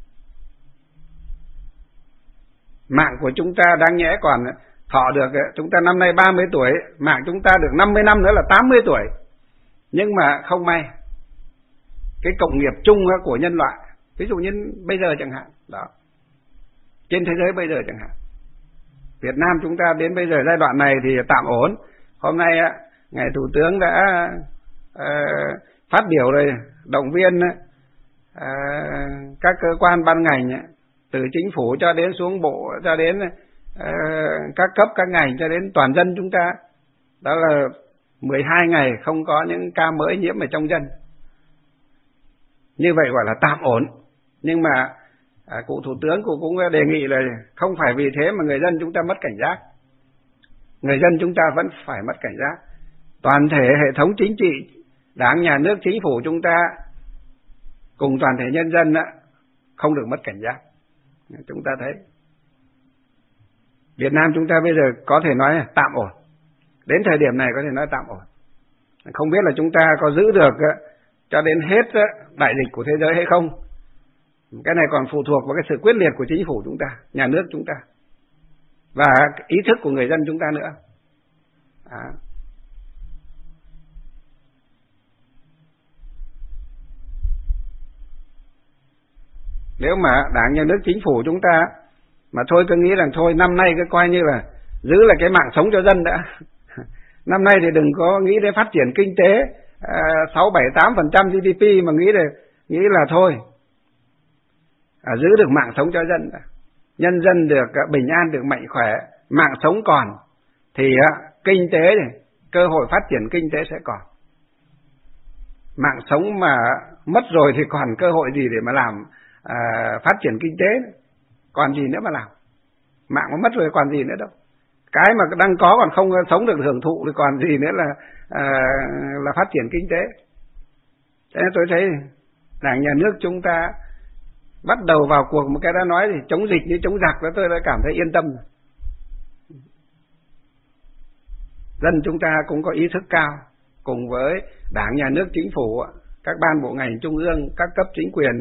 Mạng của chúng ta đáng nhẽ còn thọ được, chúng ta năm nay 30 tuổi, mạng chúng ta được 50 năm nữa là 80 tuổi. Nhưng mà không may, cái cộng nghiệp chung của nhân loại, ví dụ như bây giờ chẳng hạn, đó, trên thế giới bây giờ chẳng hạn, Việt Nam chúng ta đến bây giờ giai đoạn này thì tạm ổn. Hôm nay ngài Thủ tướng đã phát biểu rồi, động viên các cơ quan ban ngành, từ chính phủ cho đến xuống bộ, cho đến các cấp các ngành, cho đến toàn dân chúng ta. Đó là 12 ngày không có những ca mới nhiễm ở trong dân. Như vậy gọi là tạm ổn. Nhưng mà cụ Thủ tướng cụ cũng đề nghị là không phải vì thế mà người dân chúng ta mất cảnh giác. Người dân chúng ta vẫn phải mất cảnh giác. Toàn thể hệ thống chính trị, Đảng, Nhà nước, Chính phủ chúng ta cùng toàn thể nhân dân không được mất cảnh giác. Chúng ta thấy Việt Nam chúng ta bây giờ có thể nói là tạm ổn. Đến thời điểm này có thể nói tạm ổn. Không biết là chúng ta có giữ được cho đến hết đại dịch của thế giới hay không. Cái này còn phụ thuộc vào cái sự quyết liệt của chính phủ chúng ta, nhà nước chúng ta, và ý thức của người dân chúng ta nữa. Nếu mà Đảng, Nhà nước, Chính phủ chúng ta mà thôi cứ nghĩ rằng thôi năm nay cứ coi như là giữ là cái mạng sống cho dân đã. Năm nay thì đừng có nghĩ đến phát triển kinh tế 6-7-8% GDP mà nghĩ là thôi. Giữ được mạng sống cho dân, nhân dân được bình an, được mạnh khỏe, mạng sống còn thì kinh tế này, cơ hội phát triển kinh tế sẽ còn. Mạng sống mà mất rồi thì còn cơ hội gì để mà làm phát triển kinh tế, còn gì nữa mà làm. Mạng mà mất rồi còn gì nữa đâu. Cái mà đang có còn không sống được hưởng thụ thì còn gì nữa là phát triển kinh tế. Thế nên tôi thấy Đảng, Nhà nước chúng ta bắt đầu vào cuộc một cái đã nói thì chống dịch như chống giặc, đó tôi đã cảm thấy yên tâm. Dân chúng ta cũng có ý thức cao, cùng với Đảng, Nhà nước, Chính phủ, các ban bộ ngành trung ương, các cấp chính quyền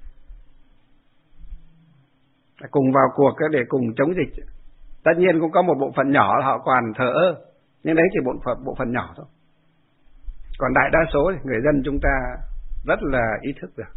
cùng vào cuộc để cùng chống dịch. Tất nhiên cũng có một bộ phận nhỏ họ còn thờ ơ, nhưng đấy chỉ bộ phận nhỏ thôi. Còn đại đa số thì người dân chúng ta rất là ý thức được.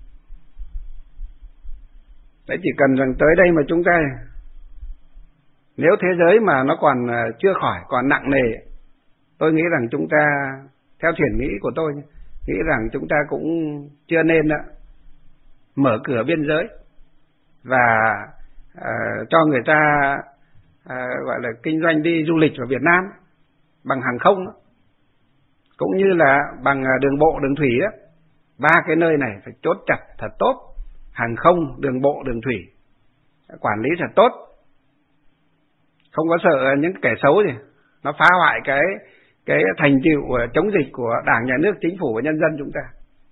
Đấy, chỉ cần rằng tới đây mà chúng ta Nếu thế giới mà nó còn chưa khỏi, còn nặng nề, tôi nghĩ rằng chúng ta, theo thiền nghĩ của tôi, nghĩ rằng chúng ta cũng chưa nên mở cửa biên giới và cho người ta gọi là kinh doanh đi du lịch vào Việt Nam bằng hàng không, cũng như là bằng đường bộ, đường thủy á. 3 cái nơi này phải chốt chặt thật tốt, hàng không, đường bộ, đường thủy, quản lý thật tốt, không có sợ những kẻ xấu gì nó phá hoại cái thành tựu chống dịch của Đảng, Nhà nước, Chính phủ và nhân dân chúng ta.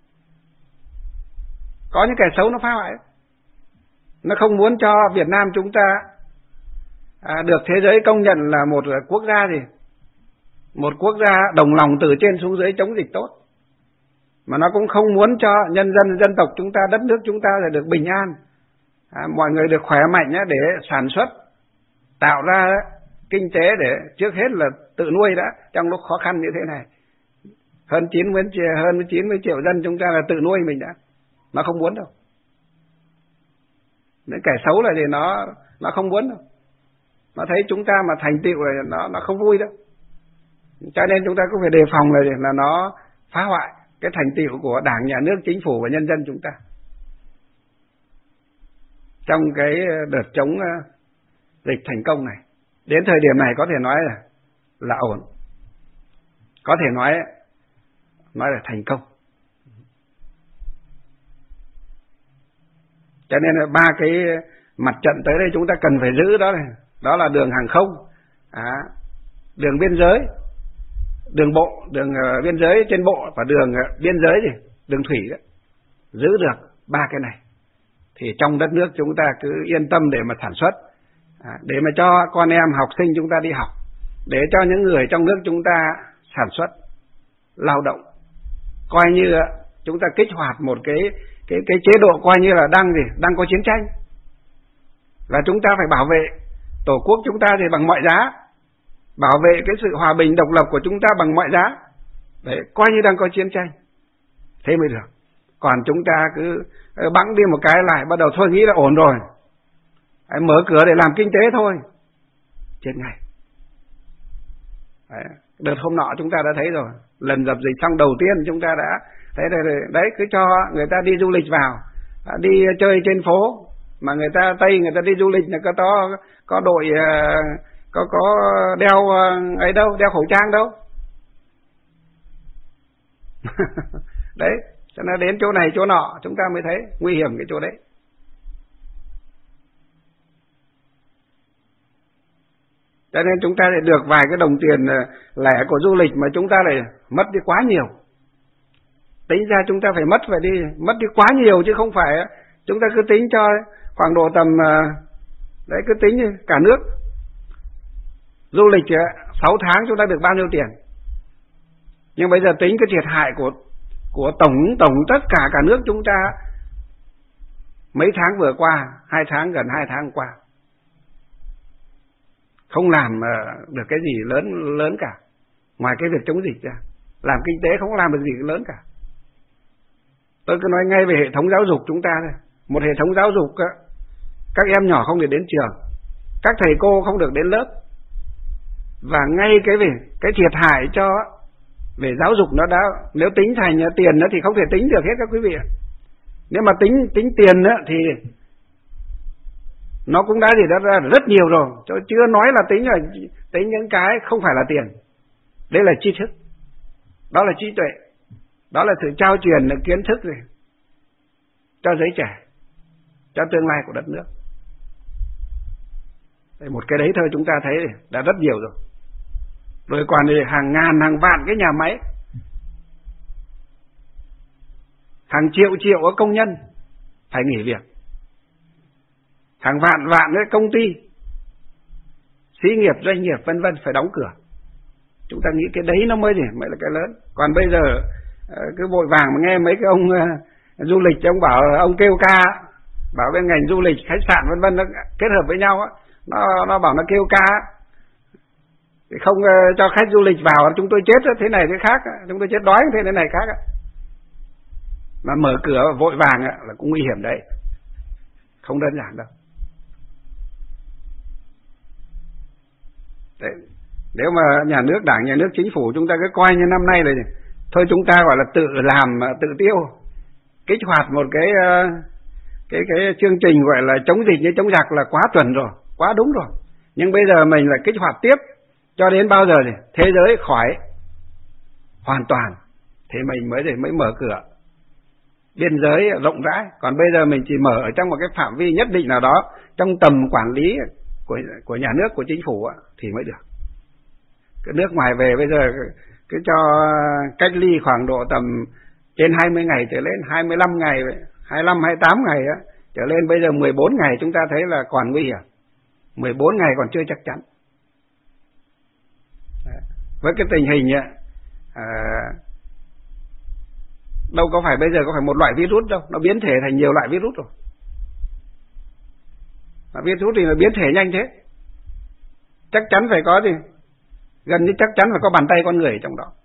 Có những kẻ xấu nó phá hoại, nó không muốn cho Việt Nam chúng ta được thế giới công nhận là một quốc gia gì, một quốc gia đồng lòng từ trên xuống dưới chống dịch tốt, mà nó cũng không muốn cho nhân dân, dân tộc chúng ta, đất nước chúng ta là được bình an, mọi người được khỏe mạnh để sản xuất, tạo ra kinh tế để trước hết là tự nuôi đã, trong lúc khó khăn như thế này. Hơn 90 triệu dân chúng ta là tự nuôi mình đã. Nó không muốn đâu. Những kẻ xấu là gì, nó không muốn đâu. Nó thấy chúng ta mà thành tựu rồi nó không vui đâu. Cho nên chúng ta cũng phải đề phòng là nó phá hoại cái thành tựu của Đảng, Nhà nước, Chính phủ và nhân dân chúng ta. Trong cái đợt chống dịch thành công này, đến thời điểm này có thể nói là ổn, có thể nói là thành công. Cho nên là 3 cái mặt trận tới đây chúng ta cần phải giữ đó là đường hàng không, đường biên giới, đường bộ, đường biên giới trên bộ và đường biên giới đường thủy đó. Giữ được 3 cái này thì trong đất nước chúng ta cứ yên tâm để mà sản xuất, để mà cho con em học sinh chúng ta đi học, để cho những người trong nước chúng ta sản xuất, lao động, coi như chúng ta kích hoạt một cái chế độ coi như là đang có chiến tranh, và chúng ta phải bảo vệ tổ quốc chúng ta thì bằng mọi giá, bảo vệ cái sự hòa bình độc lập của chúng ta bằng mọi giá, để coi như đang có chiến tranh, thế mới được. Còn chúng ta cứ bẵng đi một cái lại bắt đầu thôi nghĩ là ổn rồi, mở cửa để làm kinh tế thôi, chết ngay. Đợt hôm nọ chúng ta đã thấy rồi, lần dập dịch xong đầu tiên chúng ta đã thấy đấy, cứ cho người ta đi du lịch vào, đi chơi trên phố, mà người ta Tây người ta đi du lịch là có đội có đeo ấy đâu, đeo khẩu trang đâu. Đấy, cho nên đến chỗ này chỗ nọ chúng ta mới thấy nguy hiểm cái chỗ đấy. Cho nên chúng ta lại được vài cái đồng tiền lẻ của du lịch mà chúng ta lại mất đi quá nhiều. Tính ra chúng ta phải mất đi quá nhiều, chứ không phải chúng ta cứ tính cho khoảng độ tầm đấy, cứ tính cả nước du lịch 6 tháng chúng ta được bao nhiêu tiền. Nhưng bây giờ tính cái thiệt hại của tổng tất cả nước chúng ta mấy tháng vừa qua, gần 2 tháng qua, không làm được cái gì lớn cả, ngoài cái việc chống dịch ra. Làm kinh tế không làm được gì lớn cả. Tôi cứ nói ngay về hệ thống giáo dục chúng ta thôi. Một hệ thống giáo dục, các em nhỏ không được đến trường, các thầy cô không được đến lớp, và ngay cái thiệt hại cho về giáo dục nó đã, nếu tính thành tiền thì không thể tính được hết các quý vị ạ. Nếu mà tính tiền thì nó cũng đã ra rất nhiều rồi, chưa nói là tính những cái không phải là tiền. Đây là tri thức, đó là trí tuệ, đó là sự trao truyền kiến thức này cho giới trẻ, cho tương lai của đất nước. Một cái đấy thôi chúng ta thấy đã rất nhiều rồi. Rồi còn hàng ngàn hàng vạn cái nhà máy, hàng triệu công nhân phải nghỉ việc, hàng vạn cái công ty, xí nghiệp, doanh nghiệp vân vân phải đóng cửa. Chúng ta nghĩ cái đấy nó mới là cái lớn. Còn bây giờ cứ vội vàng mà nghe mấy cái ông du lịch, ông bảo ông kêu ca, bảo bên ngành du lịch, khách sạn vân vân nó kết hợp với nhau, nó bảo nó kêu ca, không cho khách du lịch vào, chúng tôi chết thế này thế khác, chúng tôi chết đói thế này khác. Mà mở cửa vội vàng là cũng nguy hiểm đấy, không đơn giản đâu. Đấy. Nếu mà nhà nước, đảng, nhà nước, chính phủ chúng ta cứ coi như năm nay là thôi chúng ta gọi là tự làm, tự tiêu, kích hoạt một cái chương trình gọi là chống dịch như chống giặc là quá chuẩn rồi, quá đúng rồi. Nhưng bây giờ mình lại kích hoạt tiếp cho đến bao giờ thì thế giới khỏi hoàn toàn thì mình mới mở cửa biên giới rộng rãi. Còn bây giờ mình chỉ mở ở trong một cái phạm vi nhất định nào đó, trong tầm quản lý của nhà nước, của chính phủ thì mới được. Cái nước ngoài về bây giờ cứ cho cách ly khoảng độ tầm trên 20 ngày trở lên, 25 ngày, 25, 28 ngày trở lên. Bây giờ 14 ngày chúng ta thấy là còn nguy hiểm, 14 ngày còn chưa chắc chắn. Với cái tình hình đâu có phải bây giờ có phải một loại virus đâu, nó biến thể thành nhiều loại virus rồi. Mà virus thì nó biến thể nhanh thế, chắc chắn phải có gì, gần như chắc chắn phải có bàn tay con người ở trong đó.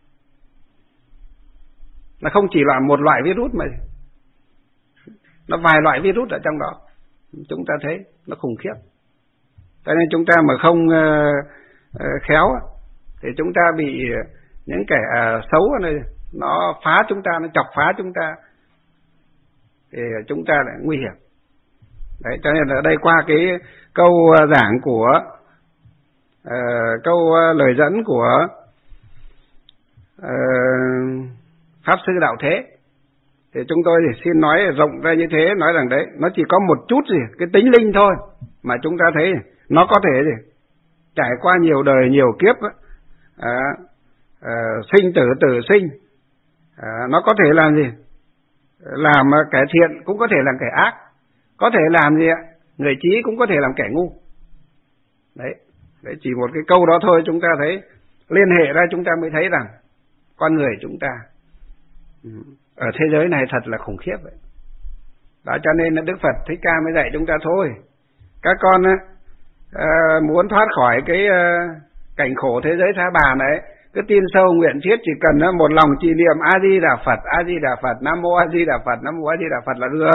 Nó không chỉ là một loại virus mà nó vài loại virus ở trong đó. Chúng ta thấy nó khủng khiếp. Cho nên chúng ta mà không khéo thì chúng ta bị những kẻ xấu này nó phá chúng ta, nó chọc phá chúng ta thì chúng ta lại nguy hiểm. Đấy, cho nên ở đây qua cái câu giảng của câu lời dẫn của Pháp Sư Đạo Thế thì chúng tôi thì xin nói rộng ra như thế, nói rằng đấy, nó chỉ có một chút gì cái tính linh thôi mà chúng ta thấy nó có thể gì trải qua nhiều đời nhiều kiếp sinh tử tử sinh, nó có thể làm gì, làm kẻ thiện cũng có thể làm kẻ ác, có thể làm gì ạ, người trí cũng có thể làm kẻ ngu. Đấy, chỉ một cái câu đó thôi chúng ta thấy liên hệ ra, chúng ta mới thấy rằng con người chúng ta ở thế giới này thật là khủng khiếp vậy. Đó, cho nên là Đức Phật Thích Ca mới dạy chúng ta thôi, các con muốn thoát khỏi cái cảnh khổ thế giới sa bà này, cứ tin sâu nguyện thiết, chỉ cần một lòng trì niệm A Di Đà Phật, A Di Đà Phật, Nam Mô A Di Đà Phật, Nam Mô A Di Đà Phật là được.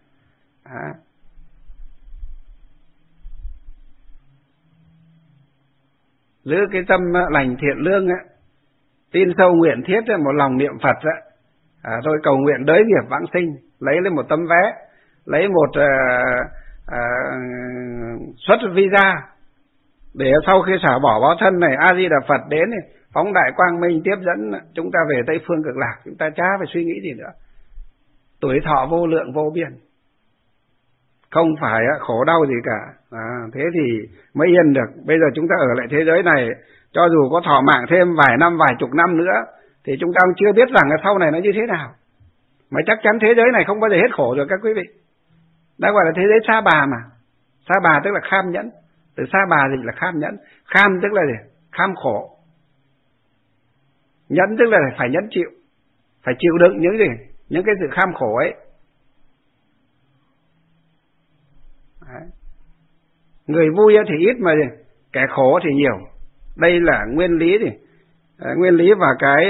Giữ cái tâm lành thiện lương tin sâu nguyện thiết, một lòng niệm Phật thôi cầu nguyện đới nghiệp vãng sinh, lấy lên một tấm vé, lấy một suất visa để sau khi xả bỏ báo thân này, A Di Đà Phật đến này, phóng đại quang minh tiếp dẫn chúng ta về Tây Phương Cực Lạc, chúng ta chả phải suy nghĩ gì nữa. Tuổi thọ vô lượng vô biên, không phải khổ đau gì cả. Thế thì mới yên được. Bây giờ chúng ta ở lại thế giới này, cho dù có thọ mạng thêm vài năm, vài chục năm nữa, thì chúng ta cũng chưa biết rằng là sau này nó như thế nào. Mà chắc chắn thế giới này không bao giờ hết khổ rồi các quý vị. Đã gọi là thế giới sa bà mà. Sa bà tức là kham nhẫn. Từ sa bà thì là kham nhẫn. Kham tức là gì? Kham khổ. Nhẫn tức là phải nhẫn chịu, phải chịu đựng những gì? Những cái sự kham khổ ấy. Đấy. Người vui thì ít mà kẻ khổ thì nhiều. Đây là nguyên lý thì nguyên lý và cái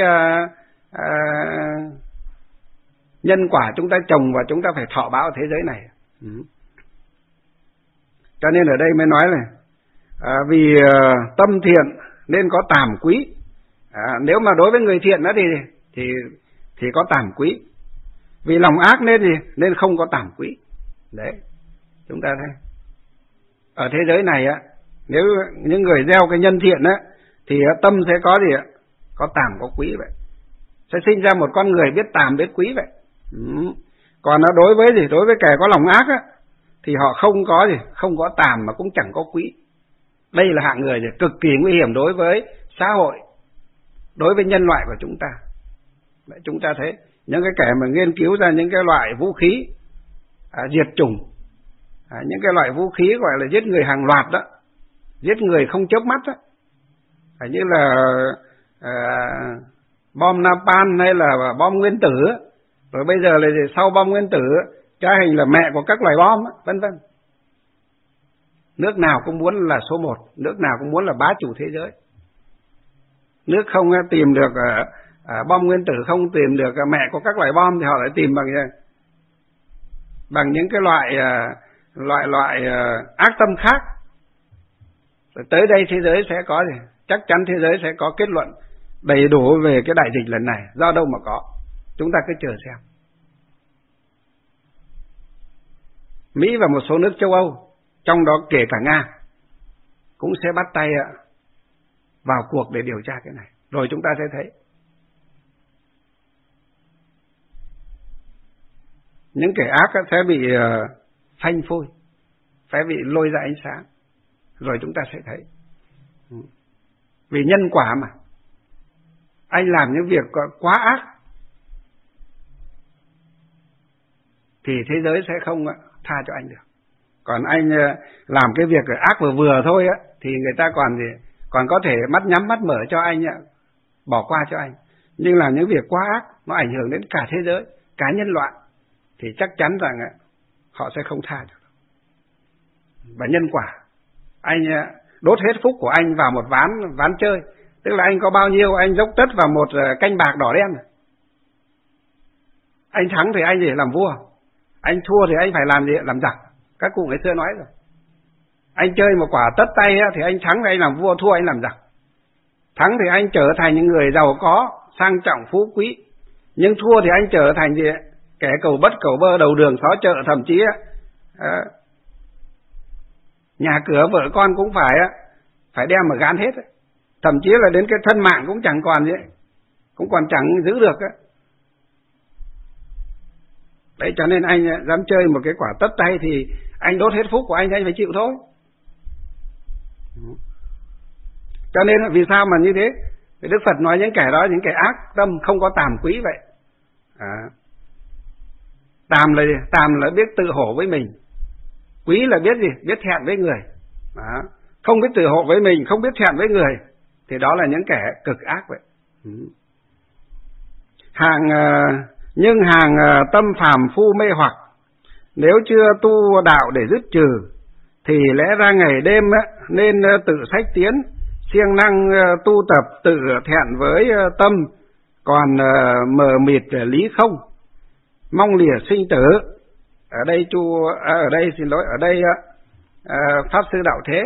nhân quả chúng ta trồng và chúng ta phải thọ báo ở thế giới này. Cho nên ở đây mới nói là vì tâm thiện nên có tàm quý. Nếu mà đối với người thiện đó thì có tàm quý. Vì lòng ác nên không có tàm quý. Đấy, chúng ta thấy ở thế giới này nếu những người gieo cái nhân thiện thì tâm sẽ có gì ạ? Có tàm có quý vậy. Sẽ sinh ra một con người biết tàm biết quý vậy. Còn đối với kẻ có lòng ác thì họ không có tàm mà cũng chẳng có quý. Đây là hạng người cực kỳ nguy hiểm đối với xã hội, đối với nhân loại của chúng ta. Vậy chúng ta thấy những cái kẻ mà nghiên cứu ra những cái loại vũ khí diệt chủng, những cái loại vũ khí gọi là giết người hàng loạt đó, giết người không chớp mắt đó, như là bom napalm hay là bom nguyên tử, rồi bây giờ là sau bom nguyên tử tra hình là mẹ của các loài bom, vân vân. Nước nào cũng muốn là số 1, nước nào cũng muốn là bá chủ thế giới. Nước không tìm được bom nguyên tử, không tìm được mẹ của các loài bom thì họ lại tìm bằng những cái loại ác tâm khác. Tới đây thế giới sẽ có gì? Chắc chắn thế giới sẽ có kết luận đầy đủ về cái đại dịch lần này. Do đâu mà có? Chúng ta cứ chờ xem. Mỹ và một số nước châu Âu, trong đó kể cả Nga, cũng sẽ bắt tay vào cuộc để điều tra cái này. Rồi chúng ta sẽ thấy những kẻ ác sẽ bị phanh phui, sẽ bị lôi ra ánh sáng. Rồi chúng ta sẽ thấy. Vì nhân quả mà. Anh làm những việc quá ác thì thế giới sẽ không tha cho anh được. Còn anh làm cái việc ác vừa vừa thôi thì người ta còn có thể mắt nhắm mắt mở cho anh, bỏ qua cho anh. Nhưng làm những việc quá ác, nó ảnh hưởng đến cả thế giới, cả nhân loại, thì chắc chắn rằng họ sẽ không tha được. Và nhân quả, anh đốt hết phúc của anh vào một ván chơi, tức là anh có bao nhiêu anh dốc tất vào một canh bạc đỏ đen. Anh thắng thì anh để làm vua, anh thua thì anh phải làm gì? Làm giặc. Các cụ ngày xưa nói rồi. Anh chơi một quả tất tay thì anh thắng thì anh làm vua, thua anh làm giặc. Thắng thì anh trở thành những người giàu có, sang trọng, phú quý. Nhưng thua thì anh trở thành gì? Kẻ cầu bất cầu bơ, đầu đường xó chợ, thậm chí nhà cửa vợ con cũng phải đem mà gán hết. Thậm chí là đến cái thân mạng cũng chẳng còn gì, cũng còn chẳng giữ được. Đấy, cho nên anh dám chơi một cái quả tất tay thì anh đốt hết phúc của anh phải chịu thôi. Cho nên vì sao mà như thế? Đức Phật nói những kẻ đó, những kẻ ác tâm không có tàm quý vậy. Tàm là biết tự hổ với mình, quý là biết gì? Biết thẹn với người. Không biết tự hổ với mình, không biết thẹn với người, thì đó là những kẻ cực ác vậy. Nhưng hàng tâm phàm phu mê hoặc, nếu chưa tu đạo để dứt trừ, thì lẽ ra ngày đêm nên tự sách tiến, siêng năng tu tập, tự thẹn với tâm, còn mờ mịt lý không, mong lìa sinh tử. Ở đây Pháp Sư Đạo Thế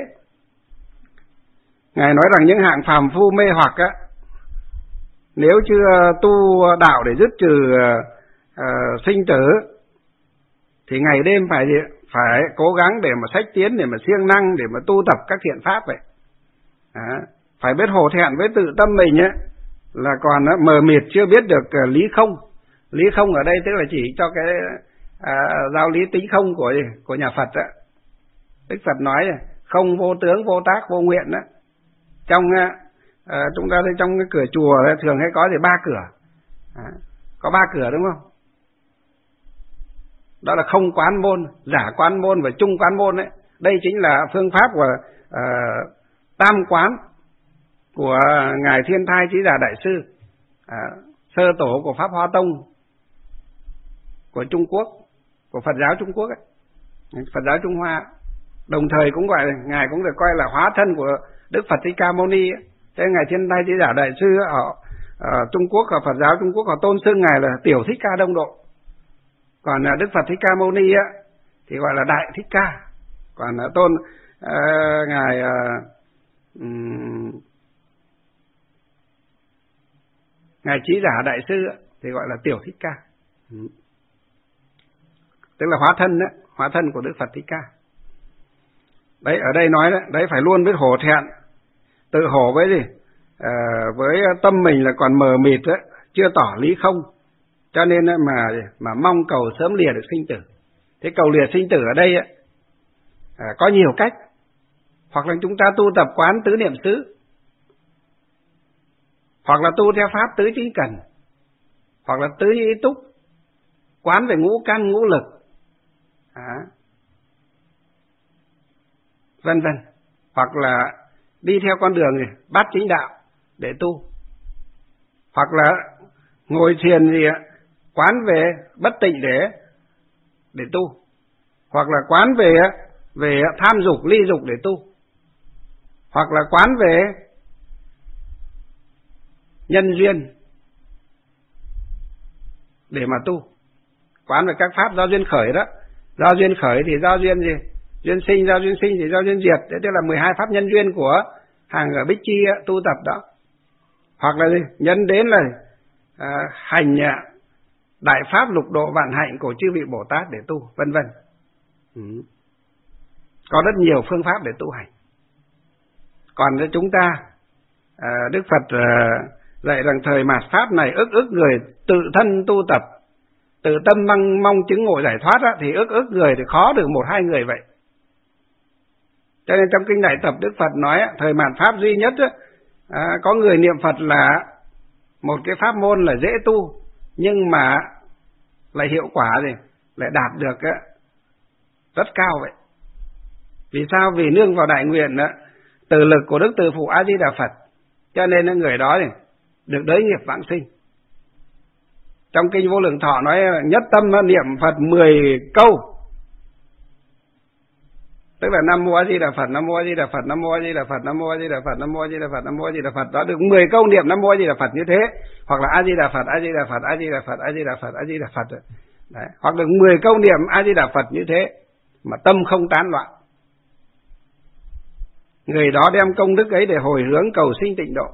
Ngài nói rằng những hạng phàm phu mê hoặc nếu chưa tu đạo để dứt trừ sinh tử thì ngày đêm phải cố gắng để mà sách tiến, để mà siêng năng, để mà tu tập các thiện pháp vậy. Phải biết hổ thẹn với tự tâm mình là còn mờ mịt chưa biết được lý không. Lý không ở đây tức là chỉ cho cái giáo lý tính không của nhà Phật á. Đức Phật nói không vô tướng, vô tác, vô nguyện đó. Trong chúng ta thấy trong cái cửa chùa thường hay có 3 cửa. Có 3 cửa đúng không? Đó là không quán môn, giả quán môn và chung quán môn đấy. Đây chính là phương pháp của tam quán của ngài Thiên Thai Chí Giả Đại Sư, sơ tổ của Pháp Hoa Tông của Trung Quốc, của Phật giáo Trung Quốc ấy, Phật giáo Trung Hoa. Đồng thời cũng gọi là ngài cũng được coi là hóa thân của Đức Phật Thích Ca Mâu Ni ấy. Thế ngài Thiên Thai Chí Giả Đại Sư ở Trung Quốc, ở Phật giáo Trung Quốc họ tôn xưng ngài là Tiểu Thích Ca Đông Độ. Còn Đức Phật Thích Ca Mâu Ni thì gọi là Đại Thích Ca. Còn tôn ngài Chí Giả Đại Sư thì gọi là Tiểu Thích Ca. Tức là hóa thân của Đức Phật Thích Ca. Đấy, ở đây nói đấy phải luôn biết hổ thẹn, tự hổ với gì? Với tâm mình là còn mờ mịt đấy, chưa tỏ lý không. Cho nên mà mong cầu sớm lìa được sinh tử. Thế cầu lìa sinh tử ở đây có nhiều cách. Hoặc là chúng ta tu tập quán tứ niệm xứ, hoặc là tu theo pháp tứ chính cần, hoặc là tứ ý túc, quán về ngũ căn ngũ lực, vân vân. Hoặc là đi theo con đường bát chính đạo để tu, hoặc là ngồi thiền quán về bất tịnh để tu, hoặc là quán về tham dục ly dục để tu, hoặc là quán về nhân duyên để mà tu, quán về các pháp do duyên khởi đó. Do duyên khởi thì do duyên gì? Duyên sinh, giao duyên sinh thì giao duyên diệt, thế tức là 12 pháp nhân duyên của hàng ở Bích Chi tu tập đó. Hoặc là gì? Nhân đến là hành đại pháp lục độ vạn hạnh của chư vị Bồ Tát để tu, vân vân. Có rất nhiều phương pháp để tu hành. Còn với chúng ta, Đức Phật dạy rằng thời mạt pháp này ức người tự thân tu tập, tự tâm mong chứng ngộ giải thoát á, thì ức người thì khó được 1-2 người vậy. Cho nên trong kinh Đại Tập Đức Phật nói thời mạt pháp duy nhất có người niệm Phật là một cái pháp môn là dễ tu, nhưng mà lại hiệu quả gì lại đạt được rất cao vậy. Vì sao? Vì nương vào đại nguyện từ lực của Đức Từ Phụ A Di Đà Phật, cho nên người đó được đới nghiệp vãng sinh. Trong kinh Vô Lượng Thọ nói nhất tâm niệm Phật 10 câu, tức là Nam Mô A Di Đà Phật, Nam Mô A Di Đà Phật, Nam Mô A Di Đà Phật, Nam Mô A Di Đà Phật, Nam Mô A Di Đà Phật, Nam Mô A Di Đà Phật, đó được 10 câu niệm Nam Mô A Di Đà Phật như thế, hoặc là A Di Đà Phật, A Di Đà Phật, A Di Đà Phật, A Di Đà Phật, A Di Đà Phật. Đấy, hoặc được 10 câu niệm A Di Đà Phật như thế mà tâm không tán loạn. Người đó đem công đức ấy để hồi hướng cầu sinh tịnh độ.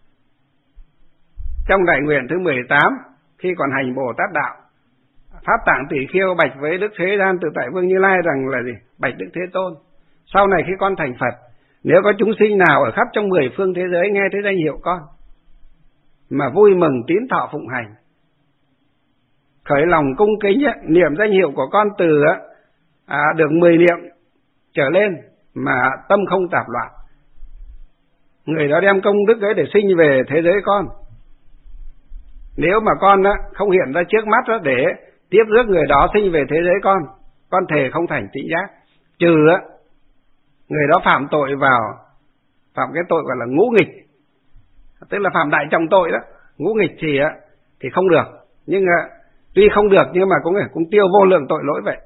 Trong đại nguyện thứ 18, khi còn hành Bồ Tát đạo, Pháp Tạng Tỷ Khiêu bạch với Đức Thế Gian Tự Tại Vương Như Lai rằng là gì? Bạch Đức Thế Tôn, sau này khi con thành Phật, nếu có chúng sinh nào ở khắp trong 10 phương thế giới nghe thấy danh hiệu con mà vui mừng tín thọ phụng hành, khởi lòng cung kính niệm danh hiệu của con từ được 10 niệm trở lên mà tâm không tạp loạn, người đó đem công đức ấy để sinh về thế giới con. Nếu mà con không hiện ra trước mắt để tiếp rước người đó sinh về thế giới con thề không thành tịnh giác, trừ người đó phạm tội phạm cái tội gọi là ngũ nghịch, tức là phạm đại trọng tội đó. Ngũ nghịch thì không được, nhưng tuy không được nhưng mà cũng tiêu vô lượng tội lỗi vậy.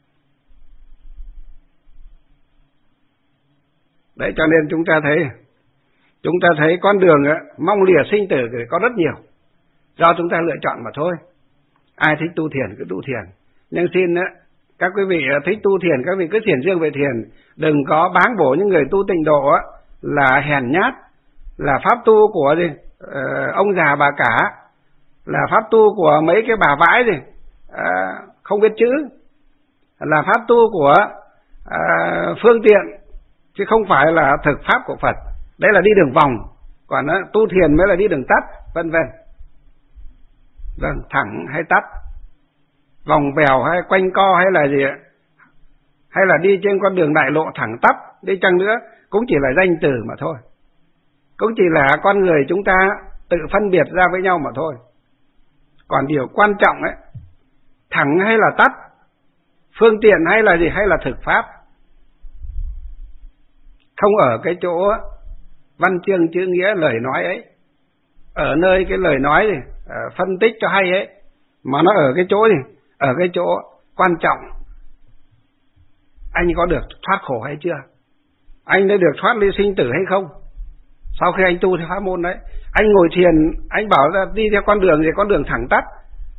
Đấy, cho nên chúng ta thấy con đường mong lìa sinh tử thì có rất nhiều, do chúng ta lựa chọn mà thôi. Ai thích tu thiền cứ tu thiền, nhưng xin các quý vị thích tu thiền, các vị cứ thiền riêng về thiền, đừng có báng bổ những người tu tịnh độ là hèn nhát, là pháp tu của ông già bà cả, là pháp tu của mấy cái bà vãi không biết chữ, là pháp tu của phương tiện chứ không phải là thực pháp của Phật. Đấy là đi đường vòng, còn tu thiền mới là đi đường tắt, vân vân. Vâng, thẳng hay tắt, vòng vèo hay quanh co hay là gì ạ, hay là đi trên con đường đại lộ thẳng tắp đi chăng nữa cũng chỉ là danh từ mà thôi, cũng chỉ là con người chúng ta tự phân biệt ra với nhau mà thôi. Còn điều quan trọng thẳng hay là tắt, phương tiện hay là gì, hay là thực pháp, không ở cái chỗ văn chương chữ nghĩa lời nói ấy, ở nơi cái lời nói phân tích cho hay ấy, mà nó ở cái chỗ ở cái chỗ quan trọng anh có được thoát khổ hay chưa, anh đã được thoát ly sinh tử hay không. Sau khi anh tu theo pháp môn đấy, anh ngồi thiền, anh bảo ra đi theo con đường gì, con đường thẳng tắp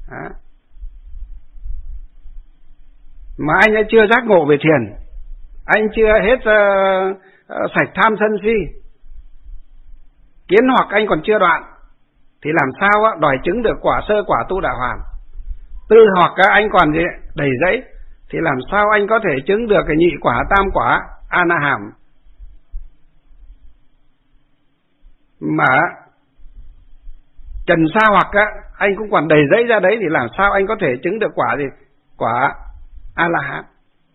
mà anh đã chưa giác ngộ về thiền, anh chưa hết sạch tham sân si, kiến hoặc anh còn chưa đoạn, thì làm sao đòi chứng được quả sơ quả tu đạo hoàn. Tư hoặc anh còn đầy dẫy, thì làm sao anh có thể chứng được cái nhị quả tam quả a na hàm. Mà trần sa hoặc anh cũng còn đầy dẫy ra đấy, thì làm sao anh có thể chứng được quả quả a la hán.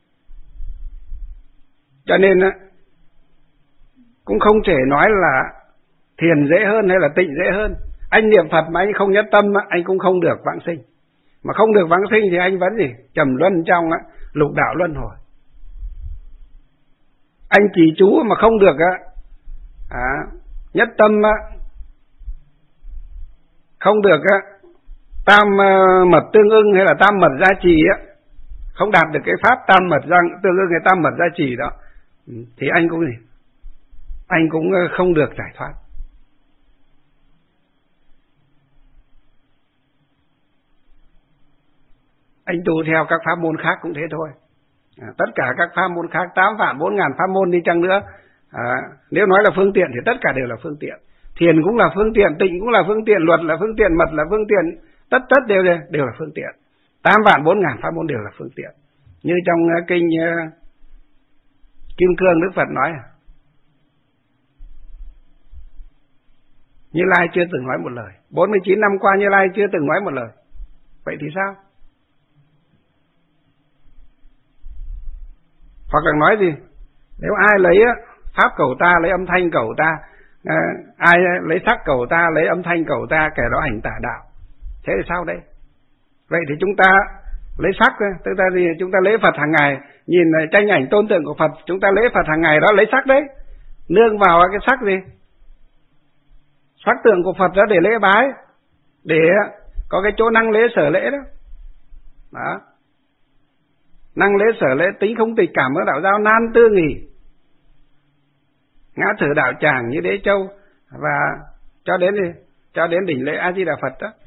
Cho nên cũng không thể nói là thiền dễ hơn hay là tịnh dễ hơn. Anh niệm Phật mà anh không nhất tâm, anh cũng không được vãng sinh. Mà không được vãng sinh thì anh vẫn trầm luân trong lục đạo luân hồi. Anh trì chú mà không được nhất tâm, không được tam mật tương ưng hay là tam mật gia trì, không đạt được cái pháp tam mật tương ưng hay tam mật gia trì đó, thì anh cũng không được giải thoát. Anh tu theo các pháp môn khác cũng thế thôi. Tất cả các pháp môn khác, 8 vạn 4.000 pháp môn đi chăng nữa, nếu nói là phương tiện thì tất cả đều là phương tiện. Thiền cũng là phương tiện, tịnh cũng là phương tiện, luật là phương tiện, mật là phương tiện, tất đều là phương tiện. 8 vạn 4.000 pháp môn đều là phương tiện. Như trong kinh Kim Cương Đức Phật nói, Như Lai chưa từng nói một lời. 49 năm qua Như Lai chưa từng nói một lời. Vậy thì sao? Hoặc là nói gì? Nếu ai lấy pháp cầu ta, lấy âm thanh cầu ta, ai lấy sắc cầu ta, lấy âm thanh cầu ta, kẻ đó hành tà đạo. Thế thì sao đây? Vậy thì chúng ta lấy sắc, chúng ta lễ Phật hàng ngày, nhìn tranh ảnh tôn tượng của Phật, chúng ta lễ Phật hàng ngày đó lấy sắc đấy, nương vào cái sắc gì? Sắc tượng của Phật đó để lễ bái, để có cái chỗ năng lễ sở lễ đó. Đó. Năng lễ sở lễ, tính không tịch, cảm ở đạo giao, nan tư nghỉ, ngã thử đạo tràng như Đế Châu, và cho đến đỉnh lễ A Di Đà Phật đó.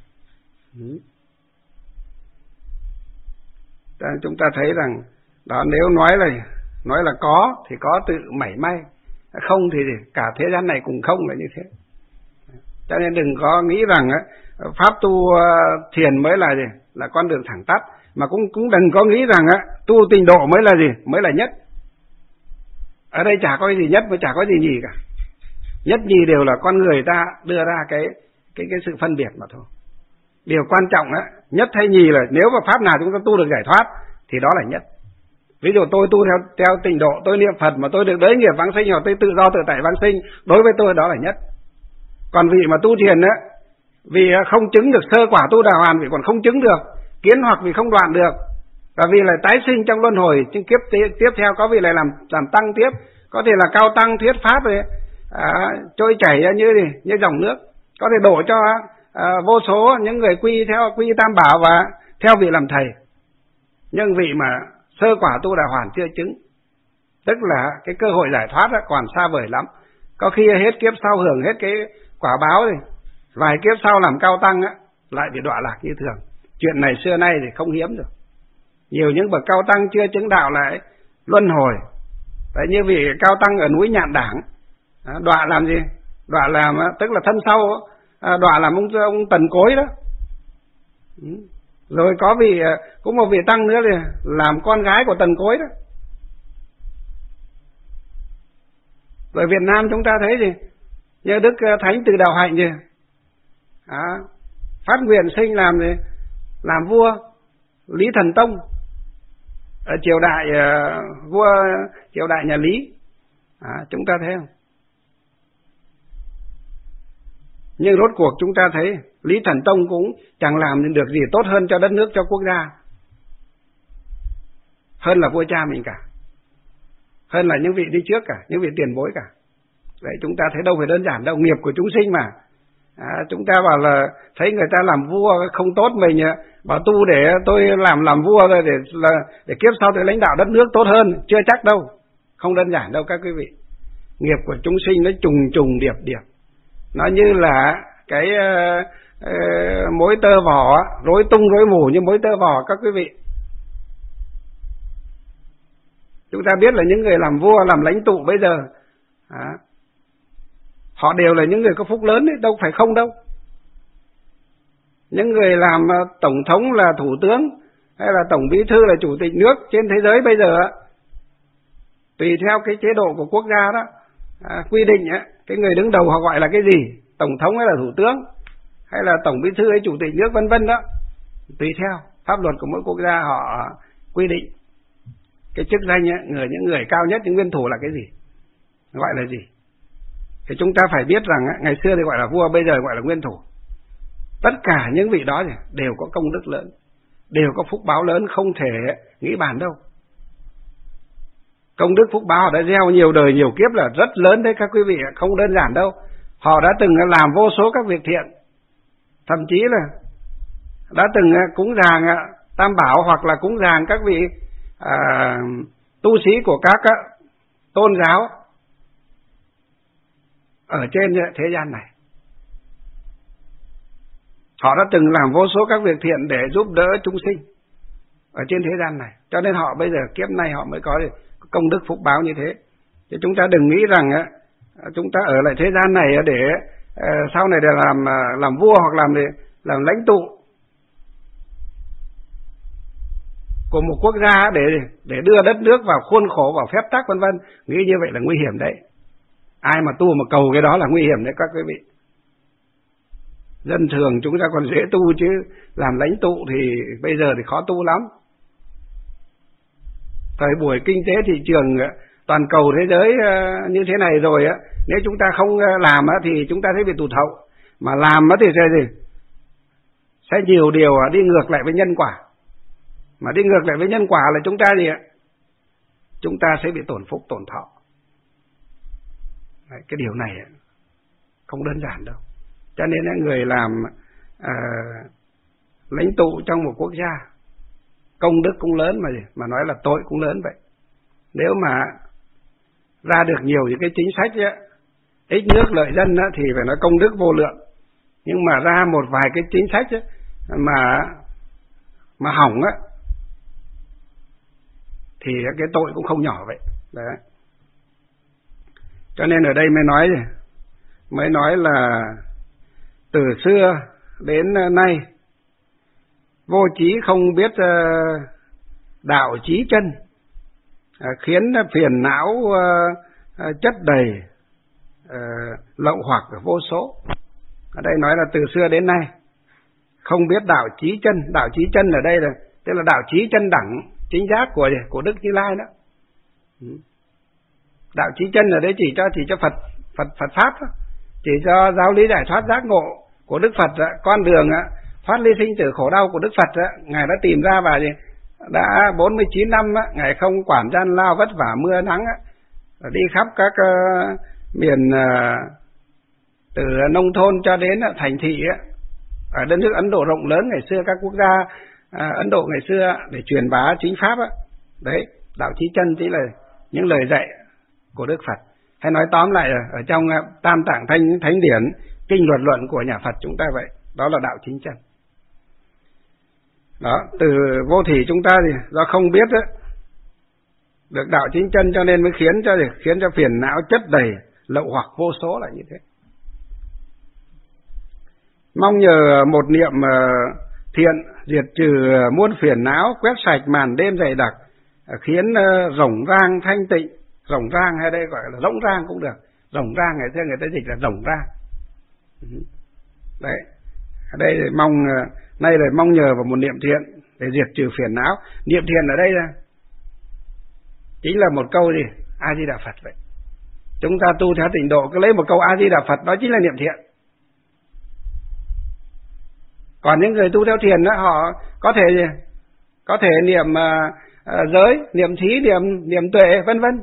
Chúng ta thấy rằng đó, nếu nói là có thì có tự mảy may, không thì cả thế gian này cùng không là như thế. Cho nên đừng có nghĩ rằng pháp tu thiền mới là gì, là con đường thẳng tắp, mà cũng đừng có nghĩ rằng tu tịnh độ mới là gì, mới là nhất. Ở đây chả có gì nhất và chả có gì nhì cả. Nhất nhì đều là con người ta đưa ra cái sự phân biệt mà thôi. Điều quan trọng nhất hay nhì là nếu mà pháp nào chúng ta tu được giải thoát thì đó là nhất. Ví dụ tôi tu theo tịnh độ, tôi niệm Phật mà tôi được đới nghiệp vãng sinh, hoặc tôi tự do tự tại vãng sinh, đối với tôi đó là nhất. Còn vị mà tu thiền vì không chứng được sơ quả tu đà hoàn, vì còn không chứng được kiến hoặc vì không đoạn được, và vì lại tái sinh trong luân hồi, nhưng kiếp tiếp theo có vị lại làm tăng tiếp, có thể là cao tăng thuyết pháp trôi chảy như dòng nước, có thể đổ cho vô số những người quy tam bảo và theo vị làm thầy. Nhưng vị mà sơ quả tu đà hoàn chưa chứng, tức là cái cơ hội giải thoát còn xa vời lắm. Có khi hết kiếp sau hưởng hết cái quả báo thì vài kiếp sau làm cao tăng lại bị đọa lạc như thường. Chuyện này xưa nay thì không hiếm rồi. Nhiều những bậc cao tăng chưa chứng đạo lại luân hồi. Đấy, như vị cao tăng ở núi Nhạn Đảng, đọa làm gì? Đọa làm tức là thân sau, đọa làm ông Tần Cối đó. Rồi có một vị tăng nữa thì làm con gái của Tần Cối đó. Rồi Việt Nam chúng ta thấy gì? Như Đức Thánh Từ Đạo Hạnh gì? Phát nguyện sinh làm gì? Làm vua Lý Thần Tông ở vua triều đại nhà Lý. Chúng ta thấy không? Nhưng rốt cuộc chúng ta thấy Lý Thần Tông cũng chẳng làm được gì tốt hơn cho đất nước, cho quốc gia, hơn là vua cha mình cả, hơn là những vị đi trước cả, những vị tiền bối cả. Vậy chúng ta thấy đâu phải đơn giản đâu, nghiệp của chúng sinh mà. Chúng ta bảo là thấy người ta làm vua không tốt, mình bảo tu để tôi làm vua rồi để kiếp sau tôi lãnh đạo đất nước tốt hơn, chưa chắc đâu, không đơn giản đâu các quý vị. Nghiệp của chúng sinh nó trùng điệp, nó như là cái mối tơ vò, rối tung rối mù như mối tơ vò các quý vị. Chúng ta biết là những người làm vua, làm lãnh tụ bây giờ họ đều là những người có phúc lớn đấy, đâu phải không đâu. Những người làm tổng thống là thủ tướng hay là tổng bí thư là chủ tịch nước trên thế giới bây giờ, tùy theo cái chế độ của quốc gia đó quy định cái người đứng đầu họ gọi là cái gì, tổng thống hay là thủ tướng hay là tổng bí thư hay chủ tịch nước vân vân đó, tùy theo pháp luật của mỗi quốc gia họ quy định cái chức danh những người cao nhất, những nguyên thủ là cái gì, gọi là gì. Thì chúng ta phải biết rằng ngày xưa thì gọi là vua, bây giờ gọi là nguyên thủ. Tất cả những vị đó đều có công đức lớn, đều có phúc báo lớn, không thể nghĩ bàn đâu. Công đức phúc báo họ đã gieo nhiều đời nhiều kiếp là rất lớn đấy các quý vị, không đơn giản đâu. Họ đã từng làm vô số các việc thiện, thậm chí là đã từng cúng dường tam bảo hoặc là cúng dường các vị tu sĩ của các tôn giáo ở trên thế gian này. Họ đã từng làm vô số các việc thiện để giúp đỡ chúng sinh. ở trên thế gian này. Cho nên họ bây giờ kiếp này họ mới có công đức phúc báo như thế. Chứ chúng ta đừng nghĩ rằng chúng ta ở lại thế gian này để sau này để làm vua hoặc làm lãnh tụ của một quốc gia để đưa đất nước vào khuôn khổ, vào phép tắc vân vân. Nghĩ như vậy là nguy hiểm đấy. Ai mà tu mà cầu cái đó là nguy hiểm đấy các quý vị. Dân thường chúng ta còn dễ tu, chứ làm lãnh tụ thì bây giờ thì khó tu lắm. Thời buổi kinh tế thị trường toàn cầu thế giới như thế này rồi nếu chúng ta không làm thì chúng ta sẽ bị tụt hậu. Mà làm thì sẽ nhiều điều đi ngược lại với nhân quả. Mà đi ngược lại với nhân quả là chúng ta chúng ta sẽ bị tổn phúc tổn thọ. Đấy, cái điều này không đơn giản đâu. Cho nên người làm lãnh tụ trong một quốc gia, công đức cũng lớn mà nói là tội cũng lớn vậy. Nếu mà ra được nhiều những cái chính sách ích nước lợi dân thì phải nói công đức vô lượng. Nhưng mà ra một vài cái chính sách mà hỏng thì cái tội cũng không nhỏ vậy. Đấy. Cho nên ở đây mới nói là từ xưa đến nay vô trí không biết đạo trí chân, khiến phiền não chất đầy, lậu hoặc vô số. Ở đây nói là từ xưa đến nay không biết đạo trí chân. Đạo trí chân ở đây là tức là đạo trí chân đẳng chính giác của Đức Như Lai đó. Đạo trí chân ở đây chỉ cho Phật pháp đó. Chỉ cho giáo lý giải thoát giác ngộ của Đức Phật, con đường thoát ly sinh tử khổ đau của Đức Phật. Ngài đã tìm ra và đã 49 năm Ngài không quản gian lao vất vả mưa nắng, đi khắp các miền từ nông thôn cho đến thành thị ở đất nước Ấn Độ rộng lớn ngày xưa, các quốc gia Ấn Độ ngày xưa để truyền bá chính pháp đấy. Đạo trí chân chính là những lời dạy của Đức Phật. Hay nói tóm lại ở trong Tam Tạng Thánh Điển, kinh luật luận của nhà Phật chúng ta vậy. Đó là đạo chính chân. Đó, từ vô thỉ chúng ta thì do không biết được đạo chính chân cho nên mới khiến cho phiền não chất đầy, lậu hoặc vô số là như thế. Mong nhờ một niệm thiện diệt trừ muôn phiền não, quét sạch màn đêm dày đặc, khiến rỗng rang thanh tịnh. Rỗng rang hay đây gọi là rỗng rang cũng được. Rỗng rang ngày xưa người ta dịch là rỗng rang. Đấy. Ở đây nay là mong nhờ vào một niệm thiện để diệt trừ phiền não. Niệm thiện ở đây là chính là một câu gì? A Di Đà Phật vậy. Chúng ta tu theo tịnh độ cứ lấy một câu A Di Đà Phật, đó chính là niệm thiện. Còn những người tu theo thiền họ có thể niệm giới, niệm thí, niệm tuệ vân vân.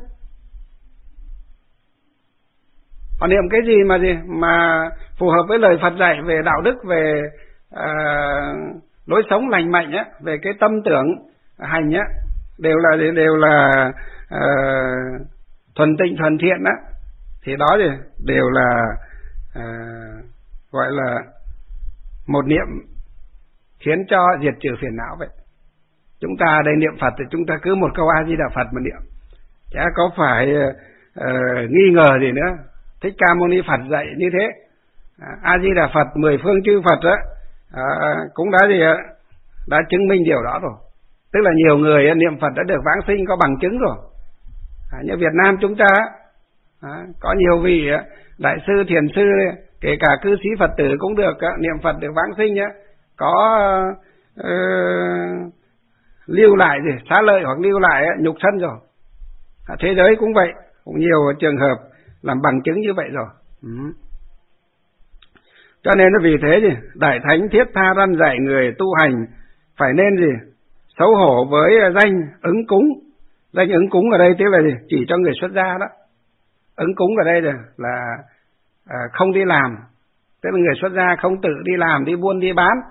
Họ niệm cái gì mà phù hợp với lời Phật dạy về đạo đức, về lối sống lành mạnh về cái tâm tưởng hành đều là thuần tịnh thuần thiện thì đó đều là gọi là một niệm khiến cho diệt trừ phiền não vậy. Chúng ta đây niệm Phật thì chúng ta cứ một câu A Di Đà Phật mà niệm, chả có phải nghi ngờ gì nữa. Thích Ca Mâu Ni Phật dạy như thế. A Di Đà Phật 10 phương chư Phật cũng đã chứng minh điều đó rồi. Tức là nhiều người niệm Phật đã được vãng sinh, có bằng chứng rồi. Như Việt Nam chúng ta có nhiều vị đại sư, thiền sư, kể cả cư sĩ Phật tử cũng được niệm Phật được vãng sinh có lưu lại xá lợi hoặc lưu lại nhục thân rồi. Thế giới cũng vậy, cũng nhiều trường hợp làm bằng chứng như vậy rồi. Cho nên vì thế Đại Thánh thiết tha răn dạy người tu hành phải nên xấu hổ với danh ứng cúng. Danh ứng cúng ở đây tức là chỉ cho người xuất gia đó. Ứng cúng ở đây là không đi làm, tức là người xuất gia không tự đi làm, đi buôn đi bán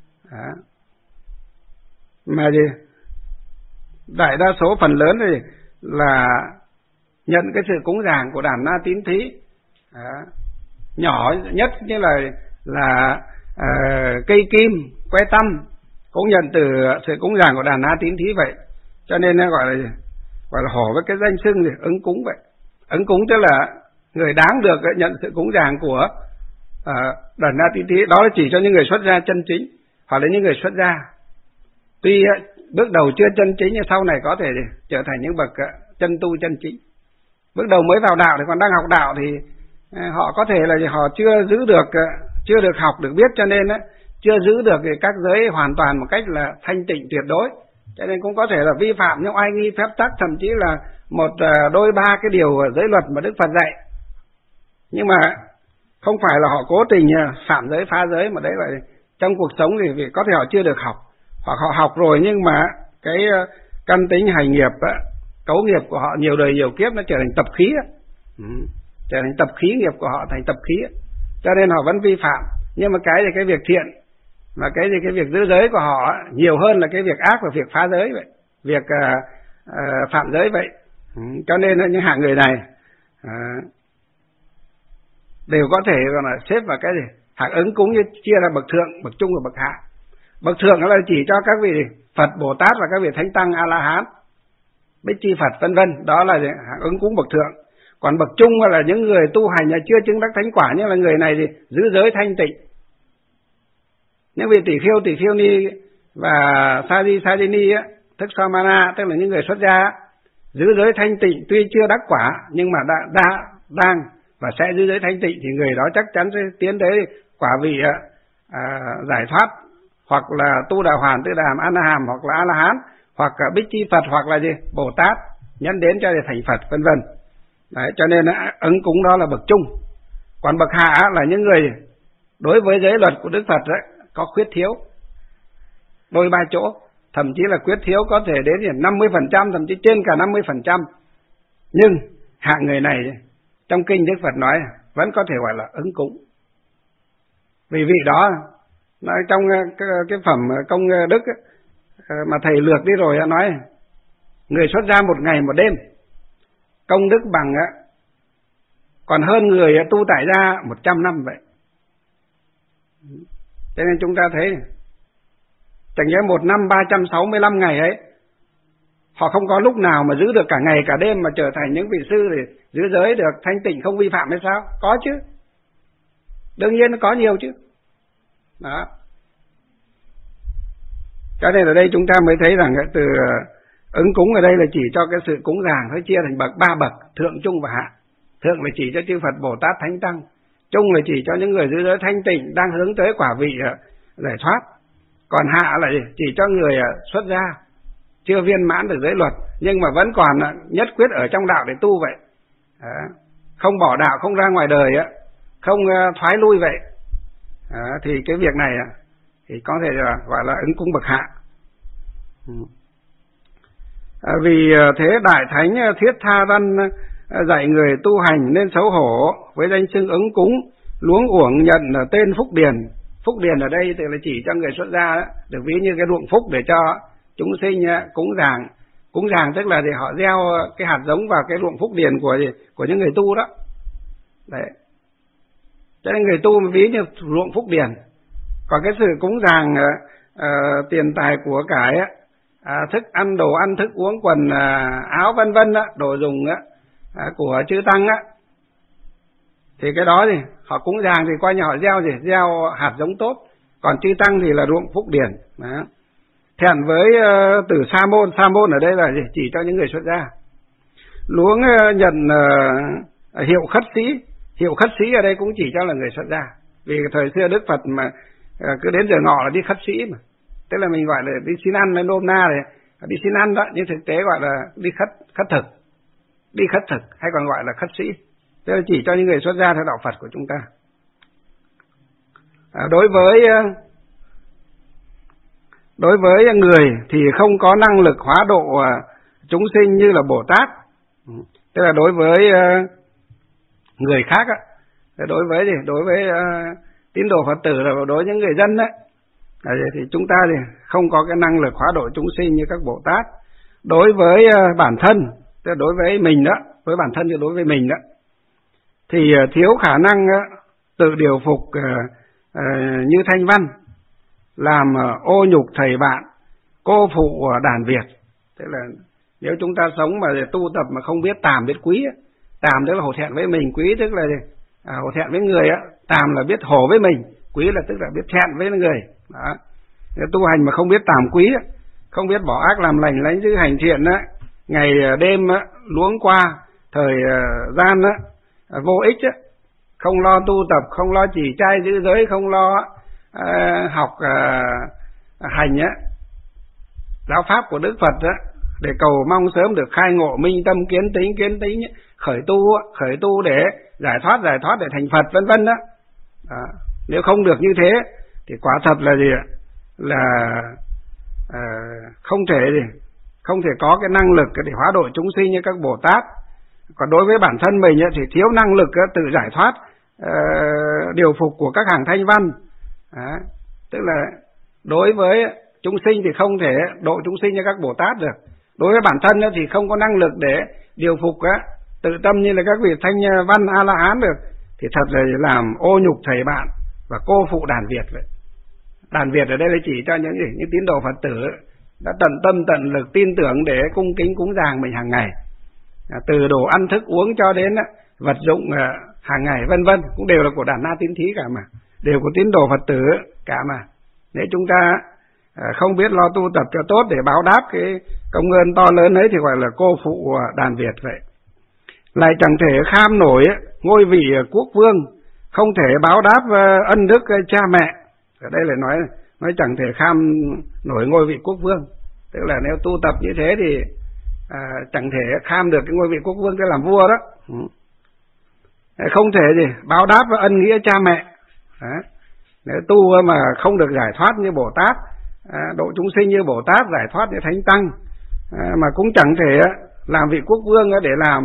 mà đại đa số phần lớn là nhận cái sự cúng dường của đàn na tín thí. Nhỏ nhất như là cây kim, que tăm, cũng nhận từ sự cúng dường của đàn Na Tín Thí vậy. Cho nên nó gọi là hổ với cái danh xưng gì ứng cúng vậy. Ứng cúng tức là người đáng được nhận sự cúng dường của đàn Na Tín Thí. Đó là chỉ cho những người xuất gia chân chính, hoặc là những người xuất gia tuy bước đầu chưa chân chính nhưng sau này có thể trở thành những bậc chân tu chân chính. Bước đầu mới vào đạo thì còn đang học đạo thì họ có thể là họ chưa được học được biết, cho nên chưa giữ được các giới hoàn toàn một cách là thanh tịnh tuyệt đối, cho nên cũng có thể là vi phạm những oai nghi phép tắc, thậm chí là một đôi ba cái điều giới luật mà Đức Phật dạy. Nhưng mà không phải là họ cố tình phạm giới phá giới, mà đấy là trong cuộc sống thì vì có thể họ chưa được học, hoặc họ học rồi nhưng mà cái căn tính hành nghiệp cấu nghiệp của họ nhiều đời nhiều kiếp nó trở thành tập khí, trở thành tập khí, nghiệp của họ thành tập khí, cho nên họ vẫn vi phạm. Nhưng mà cái việc thiện mà cái việc giữ giới của họ nhiều hơn là cái việc ác và việc phá giới vậy, việc phạm giới vậy. Cho nên những hạng người này đều có thể là xếp vào cái gì hạng ứng cúng, như chia ra bậc thượng, bậc trung và bậc hạ. Bậc thượng là chỉ cho các vị Phật, Bồ Tát và các vị Thánh Tăng, A La Hán, Bích Chi Phật vân vân, đó là hạng ứng cúng bậc thượng. Còn bậc trung là những người tu hành là chưa chứng đắc thánh quả, nhưng là người này thì giữ giới thanh tịnh. Những vị tỷ khiêu ni và sa di ni thức samana, tức là những người xuất gia giữ giới thanh tịnh, tuy chưa đắc quả nhưng mà đang và sẽ giữ giới thanh tịnh, thì người đó chắc chắn sẽ tiến tới quả vị giải thoát, hoặc là tu đà hoàn, tư đàm, an hàm, hoặc là A La Hán, hoặc Bích Chi Phật, hoặc là Bồ Tát nhân đến cho thành Phật vân vân. Đấy, cho nên ứng cúng đó là bậc trung. Còn bậc hạ là những người đối với giới luật của Đức Phật có khuyết thiếu đôi ba chỗ, thậm chí là khuyết thiếu có thể đến 50%, thậm chí trên cả 50%. Nhưng hạng người này trong kinh Đức Phật nói vẫn có thể gọi là ứng cúng. Vì vị đó nói trong cái phẩm công đức mà thầy lược đi rồi nói người xuất gia một ngày một đêm công đức bằng còn hơn người tu tại gia 100 năm vậy. Cho nên chúng ta thấy chẳng nhẽ một năm 365 ngày ấy, họ không có lúc nào mà giữ được cả ngày cả đêm mà trở thành những vị sư để giữ giới được thanh tịnh không vi phạm hay sao? Có chứ, đương nhiên nó có nhiều chứ. Đó. Cho nên ở đây chúng ta mới thấy rằng từ ứng cúng ở đây là chỉ cho cái sự cúng dường thôi, chia thành ba bậc thượng, trung và hạ. Thượng là chỉ cho chư Phật, Bồ Tát, Thánh Tăng. Trung là chỉ cho những người giữ giới thanh tịnh đang hướng tới quả vị giải thoát. Còn hạ là chỉ cho người xuất gia chưa viên mãn được giới luật nhưng mà vẫn còn nhất quyết ở trong đạo để tu vậy. Không bỏ đạo, không ra ngoài đời, không thoái lui vậy. Thì cái việc này thì có thể là gọi là ứng cúng bậc hạ. Vì thế Đại Thánh Thiết Tha Văn dạy người tu hành nên xấu hổ với danh xưng ứng cúng, luống uổng nhận tên phúc điền. Phúc điền ở đây thì là chỉ cho người xuất gia được ví như cái ruộng phúc để cho chúng sinh cúng dường. Cúng dường tức là để họ gieo cái hạt giống vào cái ruộng phúc điền của những người tu đó. Đấy. Cho nên người tu ví như ruộng phúc điền. Còn cái sự cúng dường tiền tài của cải thức ăn, đồ ăn, thức uống, quần áo vân vân đồ dùng của chư tăng thì cái đó thì họ cúng dường thì coi như họ gieo hạt giống tốt. Còn chư tăng thì là ruộng phúc điền. Đó. Thẹn với từ sa môn ở đây là gì? Chỉ cho những người xuất gia. Luống nhận hiệu khất sĩ. Hiệu khất sĩ ở đây cũng chỉ cho là người xuất gia. Vì thời xưa Đức Phật mà cứ đến giờ ngọ là đi khất sĩ mà. Tức là mình gọi là đi xin ăn với nôm na này, đi xin ăn đó, nhưng thực tế gọi là đi khất thực. Đi khất thực hay còn gọi là khất sĩ. Tức là chỉ cho những người xuất gia theo đạo Phật của chúng ta. Đối với người thì không có năng lực hóa độ chúng sinh như là Bồ Tát. Tức là đối với người khác đối với tín đồ Phật tử là đối với những người dân thì chúng ta thì không có cái năng lực hóa độ chúng sinh như các Bồ Tát. Đối với bản thân, tức là đối với mình đó, với bản thân thì đối với mình đó, thì thiếu khả năng tự điều phục như Thanh Văn làm ô nhục thầy bạn, cô phụ đàn Việt. Thế là nếu chúng ta sống mà tu tập mà không biết tàm biết quý, tàm tức là hổ thẹn với mình, quý tức là hổ thẹn với người á, tàm là biết hổ với mình, quý là tức là biết thẹn với người. Đó. Nếu tu hành mà không biết tàm quý, không biết bỏ ác làm lành, lánh giữ hành thiện á, ngày đêm á, luống qua thời gian á, vô ích á, không lo tu tập, không lo chỉ trai giữ giới, không lo học hành á, giáo pháp của Đức Phật á, để cầu mong sớm được khai ngộ minh tâm kiến tính khởi tu để giải thoát để thành Phật vân vân đó. Nếu không được như thế thì quả thật là gì ạ? Là không thể có cái năng lực để hóa độ chúng sinh như các Bồ Tát. Còn đối với bản thân mình thì thiếu năng lực tự giải thoát, điều phục của các hàng thanh văn. Tức là đối với chúng sinh thì không thể độ chúng sinh như các Bồ Tát được. Đối với bản thân thì không có năng lực để điều phục tự tâm như là các vị thanh văn A La Hán được, thì thật là làm ô nhục thầy bạn và cô phụ đàn Việt vậy. Đàn Việt ở đây là chỉ cho những tín đồ Phật tử đã tận tâm tận lực tin tưởng để cung kính cúng dường mình hàng ngày, từ đồ ăn thức uống cho đến vật dụng hàng ngày vân vân, cũng đều là của đàn Na Tín Thí cả mà, đều của tín đồ Phật tử cả mà. Nếu chúng ta không biết lo tu tập cho tốt để báo đáp cái công ơn to lớn ấy thì gọi là cô phụ đàn Việt vậy. Lại chẳng thể kham nổi ngôi vị quốc vương, không thể báo đáp ân đức cha mẹ. Ở đây lại nói chẳng thể kham nổi ngôi vị quốc vương, tức là nếu tu tập như thế thì chẳng thể kham được cái ngôi vị quốc vương để làm vua đó. Không thể báo đáp ân nghĩa cha mẹ. Nếu tu mà không được giải thoát như Bồ Tát, độ chúng sinh như Bồ Tát, giải thoát như Thánh Tăng, mà cũng chẳng thể làm vị quốc vương để làm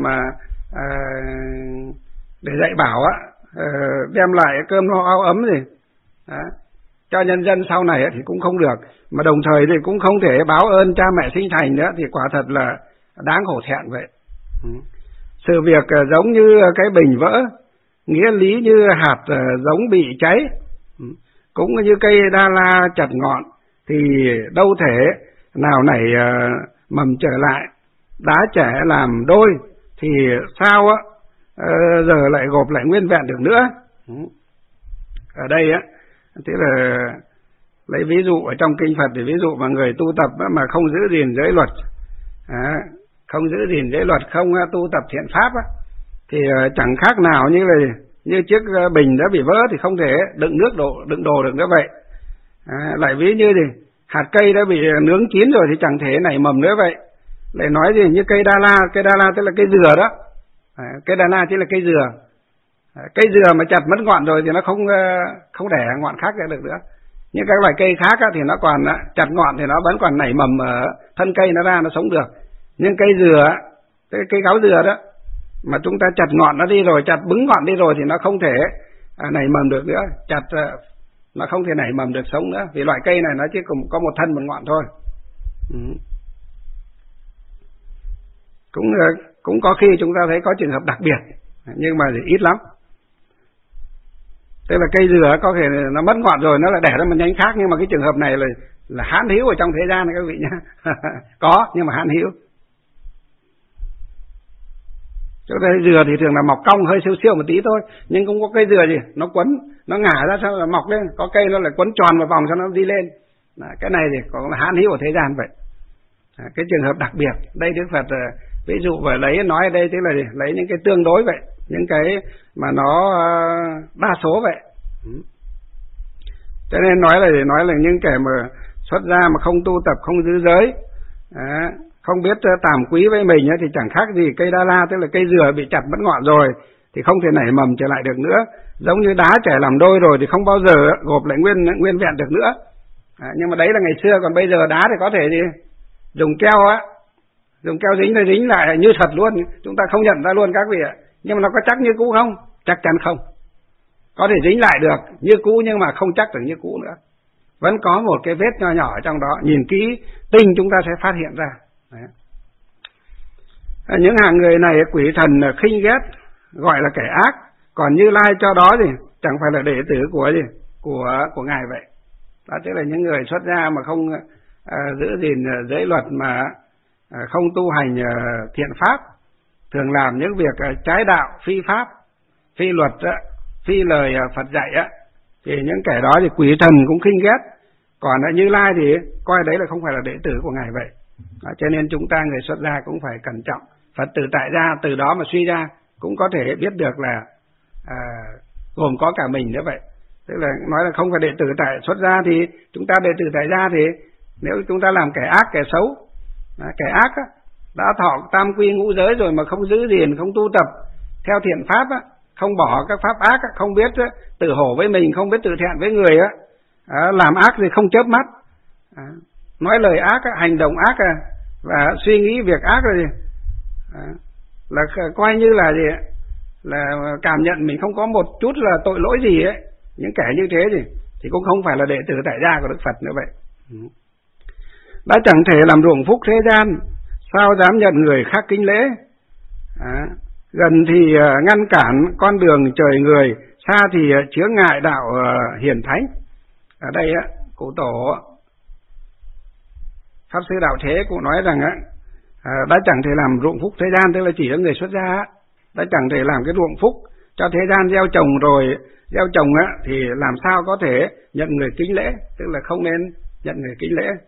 để dạy bảo đem lại cơm no áo ấm gì cho nhân dân sau này thì cũng không được, mà đồng thời thì cũng không thể báo ơn cha mẹ sinh thành nữa, thì quả thật là đáng hổ thẹn vậy. Sự việc giống như cái bình vỡ, nghĩa lý như hạt giống bị cháy, cũng như cây đa la chặt ngọn thì đâu thể nào nảy mầm trở lại, đá trẻ làm đôi thì sao giờ lại gộp lại nguyên vẹn được nữa. Ở đây thế là lấy ví dụ ở trong kinh Phật, thì ví dụ mà người tu tập mà không giữ gìn giới luật, không giữ gìn giới luật, không tu tập thiện pháp thì chẳng khác nào như chiếc bình đã bị vỡ thì không thể đựng đồ được nữa vậy. Lại ví như hạt cây đã bị nướng chín rồi thì chẳng thể nảy mầm nữa vậy. Lại nói như cây đa la tức là cây dừa đó. Cây đa la chính là cây dừa. Cây dừa mà chặt mất ngọn rồi thì nó không đẻ ngọn khác ra được nữa. Nhưng các loại cây khác thì nó còn chặt ngọn thì nó vẫn còn nảy mầm ở thân cây, nó ra nó sống được. Nhưng cây dừa, cây gáo dừa đó, mà chúng ta chặt ngọn nó đi rồi, chặt bứng ngọn đi rồi thì nó không thể nảy mầm được nữa, chặt nó không thể nảy mầm được sống nữa, vì loại cây này nó chỉ có một thân một ngọn thôi. Cũng có khi chúng ta thấy có trường hợp đặc biệt, nhưng mà ít lắm. Tức là cây dừa có thể nó mất ngọn rồi nó lại đẻ ra một nhánh khác, nhưng mà cái trường hợp này là hán hữu ở trong thế gian này các vị nhá. Có nhưng mà hán hữu. Chỗ đây dừa thì thường là mọc cong hơi siêu một tí thôi, nhưng cũng có cây dừa gì nó quấn, nó ngả ra sao là mọc lên, có cây nó lại quấn tròn vào vòng cho nó đi lên. Cái này thì có là hán hữu ở thế gian vậy. Cái trường hợp đặc biệt đây Đức Phật ví dụ và nói ở đây tức là lấy những cái tương đối vậy, những cái mà nó đa số vậy. Cho nên nói là những kẻ mà xuất gia mà không tu tập, không giữ giới, không biết tàm quý với mình thì chẳng khác gì cây đa la, tức là cây dừa bị chặt mất ngọn rồi thì không thể nảy mầm trở lại được nữa. Giống như đá trẻ làm đôi rồi thì không bao giờ gộp lại nguyên vẹn được nữa. Nhưng mà đấy là ngày xưa, còn bây giờ đá thì có thể dùng keo dính lại như thật luôn, chúng ta không nhận ra luôn các vị ạ. Nhưng mà nó có chắc như cũ không? Chắc chắn không. Có thể dính lại được như cũ nhưng mà không chắc được như cũ nữa. Vẫn có một cái vết nho nhỏ ở trong đó, nhìn kỹ tinh chúng ta sẽ phát hiện ra. Đấy. Những hạng người này quỷ thần khinh ghét, gọi là kẻ ác, còn Như Lai cho đó chẳng phải là đệ tử của ngài vậy. Đó tức là những người xuất gia mà không giữ gìn giới luật, mà không tu hành thiện pháp, thường làm những việc trái đạo, phi pháp, phi luật, phi lời Phật dạy thì những kẻ đó thì quỷ thần cũng khinh ghét. Còn Như Lai thì coi đấy là không phải là đệ tử của Ngài vậy. Cho nên chúng ta người xuất gia cũng phải cẩn trọng. Phật tử tại gia từ đó mà suy ra cũng có thể biết được là gồm có cả mình nữa vậy. Tức là nói là không phải đệ tử tại xuất gia thì chúng ta đệ tử tại gia thì nếu chúng ta làm kẻ ác, kẻ xấu, kẻ ác đã thọ tam quy ngũ giới rồi mà không giữ gìn, không tu tập theo thiện pháp, không bỏ các pháp ác, không biết tự hổ với mình, không biết tự thẹn với người, làm ác thì không chớp mắt, nói lời ác, hành động ác và suy nghĩ việc ác rồi là coi như là gì, là cảm nhận mình không có một chút là tội lỗi gì ấy. Những kẻ như thế thì cũng không phải là đệ tử tại gia của Đức Phật nữa vậy. Đã chẳng thể làm ruộng phúc thế gian, sao dám nhận người khác kính lễ. Gần thì ngăn cản con đường trời người, xa thì chướng ngại đạo hiển thánh. Ở đây cụ tổ Pháp Sư Đạo Thế cũng nói rằng đã chẳng thể làm ruộng phúc thế gian, tức là chỉ là người xuất gia, đã chẳng thể làm cái ruộng phúc cho thế gian gieo trồng, rồi gieo trồng thì làm sao có thể nhận người kính lễ, tức là không nên nhận người kính lễ.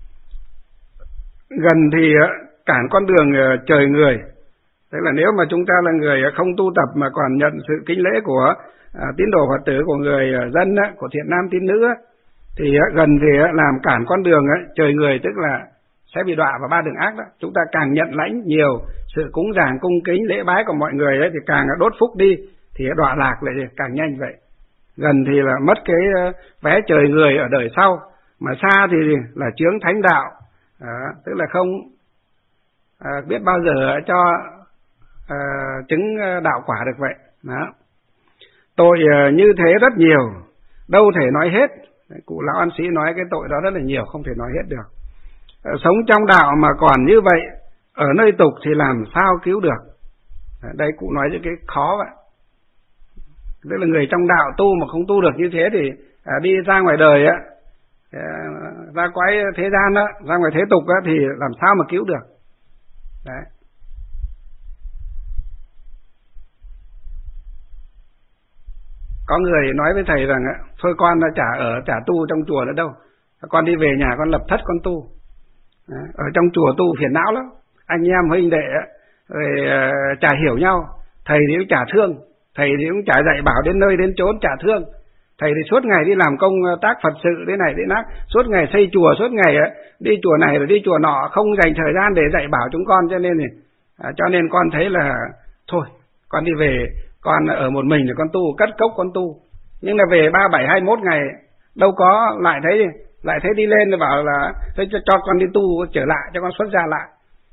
Gần thì cản con đường trời người, tức là nếu mà chúng ta là người không tu tập mà còn nhận sự kính lễ của tín đồ Phật tử, của người dân, của thiện nam tín nữ, thì gần thì làm cản con đường trời người, tức là sẽ bị đọa vào ba đường ác đó. Chúng ta càng nhận lãnh nhiều sự cúng dường cung kính lễ bái của mọi người thì càng đốt phúc đi, thì đọa lạc lại càng nhanh vậy. Gần thì là mất cái vé trời người ở đời sau, mà xa thì là chướng thánh đạo, tức là không biết bao giờ cho chứng đạo quả được vậy. Đó. Tội như thế rất nhiều, đâu thể nói hết. Cụ lão An Sĩ nói cái tội đó rất là nhiều, không thể nói hết được. Sống trong đạo mà còn như vậy, ở nơi tục thì làm sao cứu được. Đây cụ nói những cái khó vậy. Tức là người trong đạo tu mà không tu được như thế thì đi ra ngoài đời ra quái thế gian ra ngoài thế tục thì làm sao mà cứu được. Đấy. Có người nói với thầy rằng thôi con chả tu trong chùa nữa đâu, con đi về nhà con lập thất con tu. Ở trong chùa tu phiền não lắm, anh em huynh đệ rồi chả hiểu nhau, thầy thì cũng chả thương, thầy thì cũng chả dạy bảo đến nơi đến chốn, chả thương. Thầy thì suốt ngày đi làm công tác Phật sự thế này thế nát, suốt ngày xây chùa, suốt ngày đi chùa này rồi đi chùa nọ, không dành thời gian để dạy bảo chúng con, cho nên con thấy là thôi con đi về, con ở một mình rồi con tu, cất cốc con tu. Nhưng là về 37 21 ngày đâu có lại thấy đi lên rồi bảo là thế cho con đi tu trở lại, cho con xuất gia lại.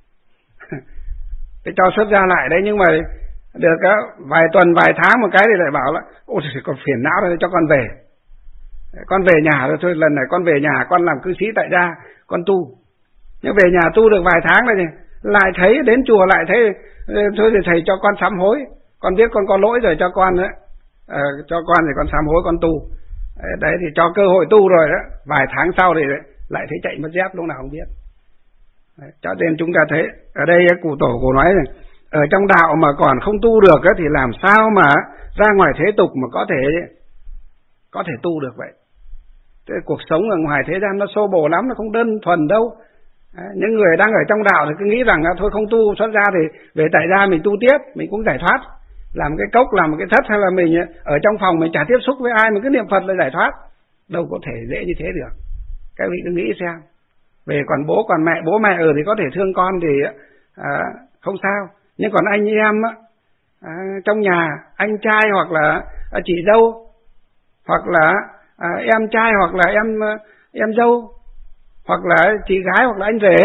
Thế cho xuất gia lại đấy, nhưng mà được vài tuần vài tháng một cái thì lại bảo là ôi còn phiền não rồi, cho con về. Con về nhà rồi thôi, lần này con về nhà con làm cư sĩ tại gia con tu. Nhưng về nhà tu được vài tháng rồi lại thấy đến chùa lại thấy thôi thì thầy cho con sám hối, con biết con có lỗi rồi, cho con thì con sám hối con tu. Đấy thì cho cơ hội tu rồi đó, vài tháng sau thì lại thấy chạy mất dép lúc nào không biết. Đấy, cho nên chúng ta thấy ở đây cụ tổ của nói rằng ở trong đạo mà còn không tu được thì làm sao mà ra ngoài thế tục mà có thể tu được vậy. Thế cuộc sống ở ngoài thế gian nó xô bồ lắm, nó không đơn thuần đâu. Những người đang ở trong đạo thì cứ nghĩ rằng thôi không tu xuất gia thì về tại gia mình tu tiếp, mình cũng giải thoát, làm cái cốc, làm một cái thất, hay là mình ở trong phòng mình chả tiếp xúc với ai, mình cứ niệm Phật là giải thoát. Đâu có thể dễ như thế được. Các vị cứ nghĩ xem, về còn bố còn mẹ, bố mẹ thì có thể thương con thì không sao, nhưng còn anh em trong nhà, anh trai hoặc là chị dâu, hoặc là em trai hoặc là em dâu, hoặc là chị gái hoặc là anh rể,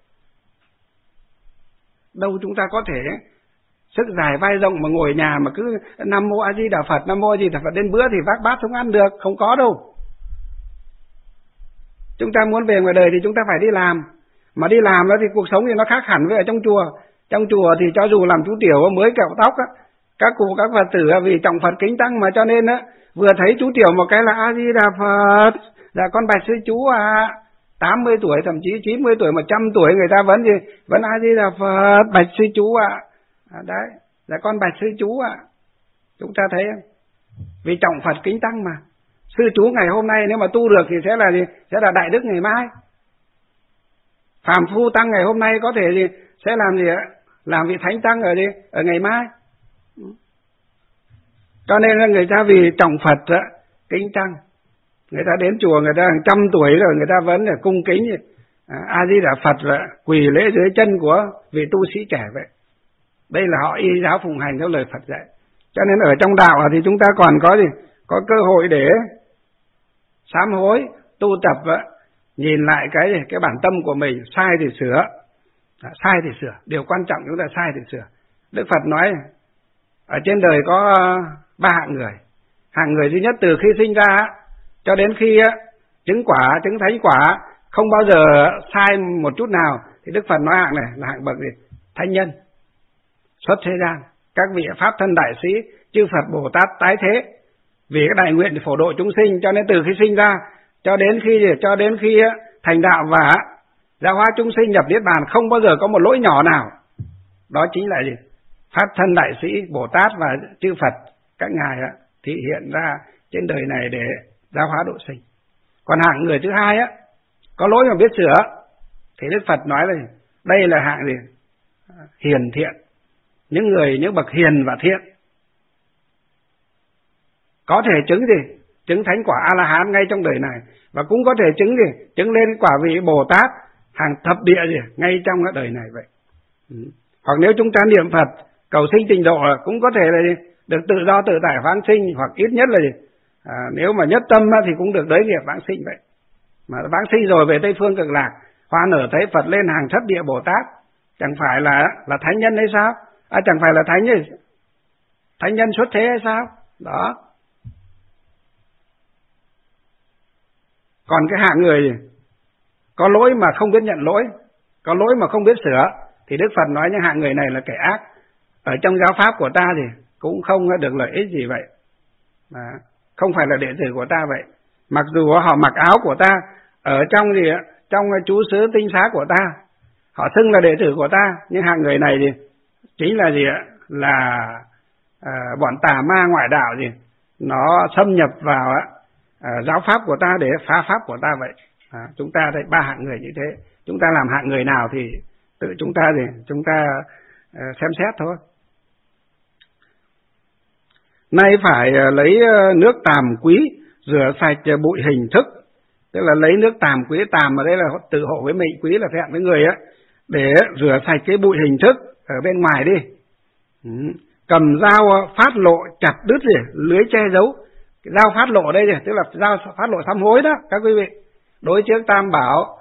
đâu chúng ta có thể sức dài vai rộng mà ngồi nhà mà cứ Nam Mô A Di Đà Phật, Nam Mô A Di Đà Phật đến bữa thì vác bát không ăn được, không có đâu. Chúng ta muốn về ngoài đời thì chúng ta phải đi làm, mà đi làm đó thì cuộc sống thì nó khác hẳn với ở trong chùa. Trong chùa thì cho dù làm chú tiểu mới kẹo tóc các cụ các Phật tử vì trọng Phật kính tăng mà cho nên vừa thấy chú tiểu một cái là A Di Đà Phật, Dạ con bạch sư chú à, 80 tuổi thậm chí 90 tuổi 100 tuổi người ta vẫn gì, vẫn A Di Đà Phật bạch sư chú ạ. Đấy, dạ con bạch sư chú ạ. Chúng ta thấy không? Vì trọng Phật kính tăng mà. Sư chú ngày hôm nay nếu mà tu được thì sẽ là gì? Sẽ là đại đức ngày mai. Phàm phu tăng ngày hôm nay có thể gì? Sẽ làm gì ạ? Làm vị thánh tăng ở đi, ở ngày mai. Cho nên là người ta vì trọng Phật kính tăng. Người ta đến chùa người ta hàng trăm tuổi rồi người ta vẫn là cung kính A Di Đà Phật và quỳ lễ dưới chân của vị tu sĩ trẻ vậy. Đây là họ y giáo phụng hành theo lời Phật dạy. Cho nên ở trong đạo thì chúng ta còn có gì? Có cơ hội để sám hối, tu tập, nhìn lại cái bản tâm của mình, sai thì sửa. Sai thì sửa, điều quan trọng chúng ta sai thì sửa. Đức Phật nói ở trên đời có 3 hạng người. Hạng người thứ nhất từ khi sinh ra cho đến khi chứng quả, chứng thánh quả, không bao giờ sai một chút nào, thì Đức Phật nói hạng này là hạng bậc gì? Thánh nhân, xuất thế gian, các vị pháp thân đại sĩ, chư Phật Bồ Tát tái thế, vì cái đại nguyện phổ độ chúng sinh, cho nên từ khi sinh ra cho đến khi thành đạo và giáo hóa chúng sinh nhập niết bàn, không bao giờ có một lỗi nhỏ nào. Đó chính là gì? Pháp thân đại sĩ Bồ Tát và chư Phật các ngài thị hiện ra trên đời này để giáo hóa độ sinh. Còn hạng người thứ hai có lỗi mà biết sửa, thì Đức Phật nói là đây là hạng gì? Hiền thiện. Những bậc hiền và thiện có thể chứng gì? Chứng thánh quả A-la-hán ngay trong đời này, và cũng có thể chứng gì? Chứng lên quả vị Bồ Tát hàng thập địa gì? Ngay trong cái đời này vậy. Hoặc nếu chúng ta niệm Phật cầu sinh tịnh độ cũng có thể là gì? Được tự do tự tại vãng sinh, hoặc ít nhất là gì? Nếu mà nhất tâm thì cũng được đới nghiệp vãng sinh vậy. Mà vãng sinh rồi về Tây Phương Cực Lạc, hoa nở thấy Phật lên hàng thất địa Bồ Tát, chẳng phải là thánh nhân hay sao? Chẳng phải là thánh nhân xuất thế hay sao? Đó. Còn cái hạng người có lỗi mà không biết nhận lỗi, có lỗi mà không biết sửa, thì Đức Phật nói những hạng người này là kẻ ác. Ở trong giáo pháp của ta thì cũng không được lợi ích gì vậy. Không phải là đệ tử của ta vậy. Mặc dù họ mặc áo của ta, ở trong trong chú xứ tinh xá của ta, họ xưng là đệ tử của ta, nhưng hạng người này thì chính là là bọn tà ma ngoại đạo nó xâm nhập vào giáo pháp của ta để phá pháp của ta vậy. Chúng ta đây 3 hạng người như thế. Chúng ta làm hạng người nào thì tự chúng ta xem xét thôi. Nay phải lấy nước tàm quý rửa sạch bụi hình thức, tức là lấy nước tàm quý. Tàm ở đây là tự hộ với mình, quý là thẹn với người để rửa sạch cái bụi hình thức ở bên ngoài đi. Cầm dao phát lộ chặt đứt lưới che giấu. Cái dao phát lộ đây tức là dao phát lộ sám hối đó các quý vị. Đối trước tam bảo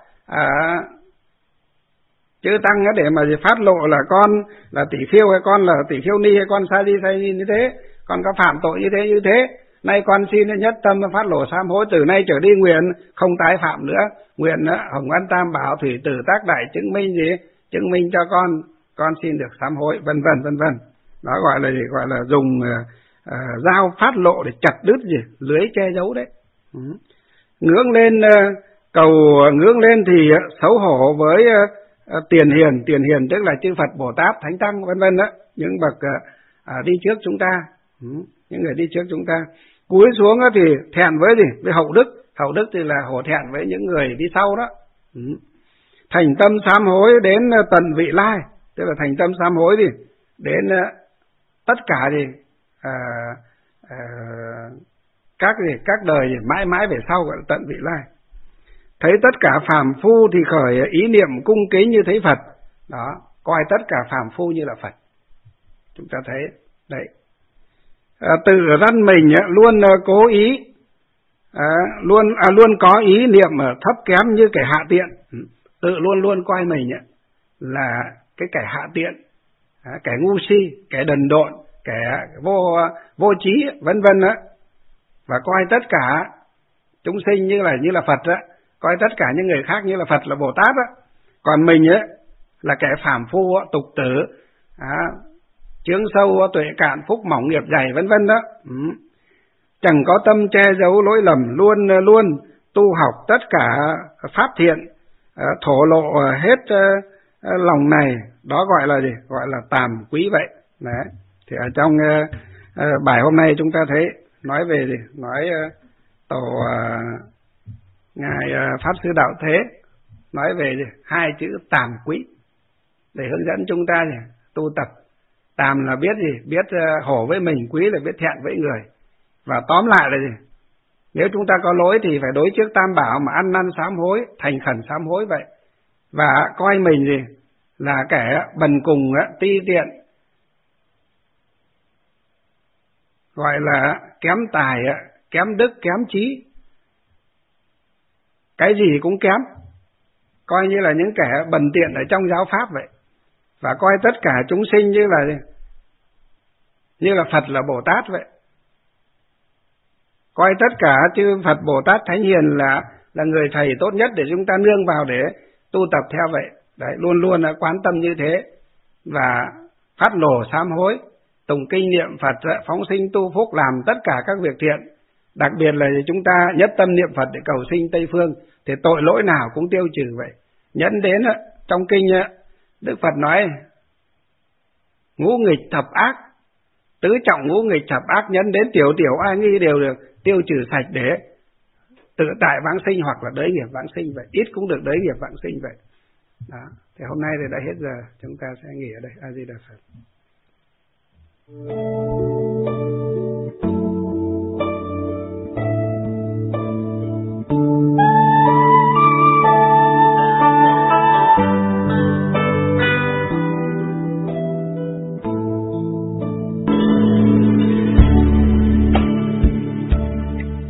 chư tăng để mà phát lộ là con là tỷ khiêu hay con là tỷ khiêu ni hay con sa di như thế, con có phạm tội như thế. Nay con xin nhất tâm phát lộ sám hối, từ nay trở đi nguyện không tái phạm nữa, nguyện hồng ân tam bảo thủy tử tác đại chứng minh chứng minh cho con xin được sám hối, vân vân. Đó gọi là gọi là dùng dao phát lộ để chặt đứt lưới che giấu đấy. Ngưỡng lên thì xấu hổ với tiền hiền tức là chư Phật Bồ Tát Thánh Tăng vân vân đó, những bậc đi trước chúng ta, những người đi trước chúng ta. Cúi xuống thì thẹn với với hậu đức thì là hổ thẹn với những người đi sau đó. Thành tâm sám hối đến tận vị lai, tức là thành tâm sám hối đến tất cả các đời mãi mãi về sau, gọi là tận vị lai. Thấy tất cả phàm phu thì khởi ý niệm cung kính như thấy Phật. Đó, coi tất cả phàm phu như là Phật. Chúng ta thấy đấy. Tự thân mình luôn cố ý, luôn có ý niệm thấp kém như kẻ hạ tiện. Tự luôn coi mình là cái kẻ hạ tiện, kẻ ngu si, kẻ đần độn, kẻ vô trí vân vân đó. Và coi tất cả chúng sinh như là Phật đó, coi tất cả những người khác như là Phật, là Bồ Tát đó. Còn mình là kẻ phàm phu, tục tử, chướng sâu, tuệ cạn, phúc mỏng, nghiệp dày vân vân đó. Chẳng có tâm che giấu lỗi lầm, luôn tu học tất cả pháp thiện, thổ lộ hết lòng này, đó gọi là gì? Gọi là tàm quý vậy. Đấy. Thì ở trong bài hôm nay chúng ta thấy nói về gì? Nói tổ ngài Pháp Sư Đạo Thế nói về gì? Hai chữ tàm quý để hướng dẫn chúng ta gì? Tu tập. Tàm là biết gì? Biết hổ với mình, quý là biết thẹn với người. Và tóm lại là gì? Nếu chúng ta có lỗi thì phải đối trước Tam Bảo mà ăn năn sám hối, thành khẩn sám hối vậy. Và coi mình gì? Là kẻ bần cùng, ti tiện, gọi là kém tài, kém đức, kém trí, cái gì cũng kém, coi như là những kẻ bần tiện ở trong giáo pháp vậy. Và coi tất cả chúng sinh như là Phật là Bồ Tát vậy. Coi tất cả chư Phật Bồ Tát Thánh Hiền là người thầy tốt nhất để chúng ta nương vào để tu tập theo vậy. Đấy, luôn luôn là quán tâm như thế. Và phát nổ sám hối, tụng kinh niệm Phật, phóng sinh tu phúc, làm tất cả các việc thiện. Đặc biệt là chúng ta nhất tâm niệm Phật để cầu sinh Tây Phương, thì tội lỗi nào cũng tiêu trừ vậy. Nhẫn đến trong kinh Đức Phật nói ngũ nghịch thập ác, tứ trọng ngũ nghịch thập ác, nhẫn đến tiểu tiểu ai nghi đều được tiêu trừ sạch để tự tại vãng sinh hoặc là đới nghiệp vãng sinh vậy. Ít cũng được đới nghiệp vãng sinh vậy. Đó. Thì hôm nay thì đã hết giờ, chúng ta sẽ nghỉ ở đây. A Di Đà Phật.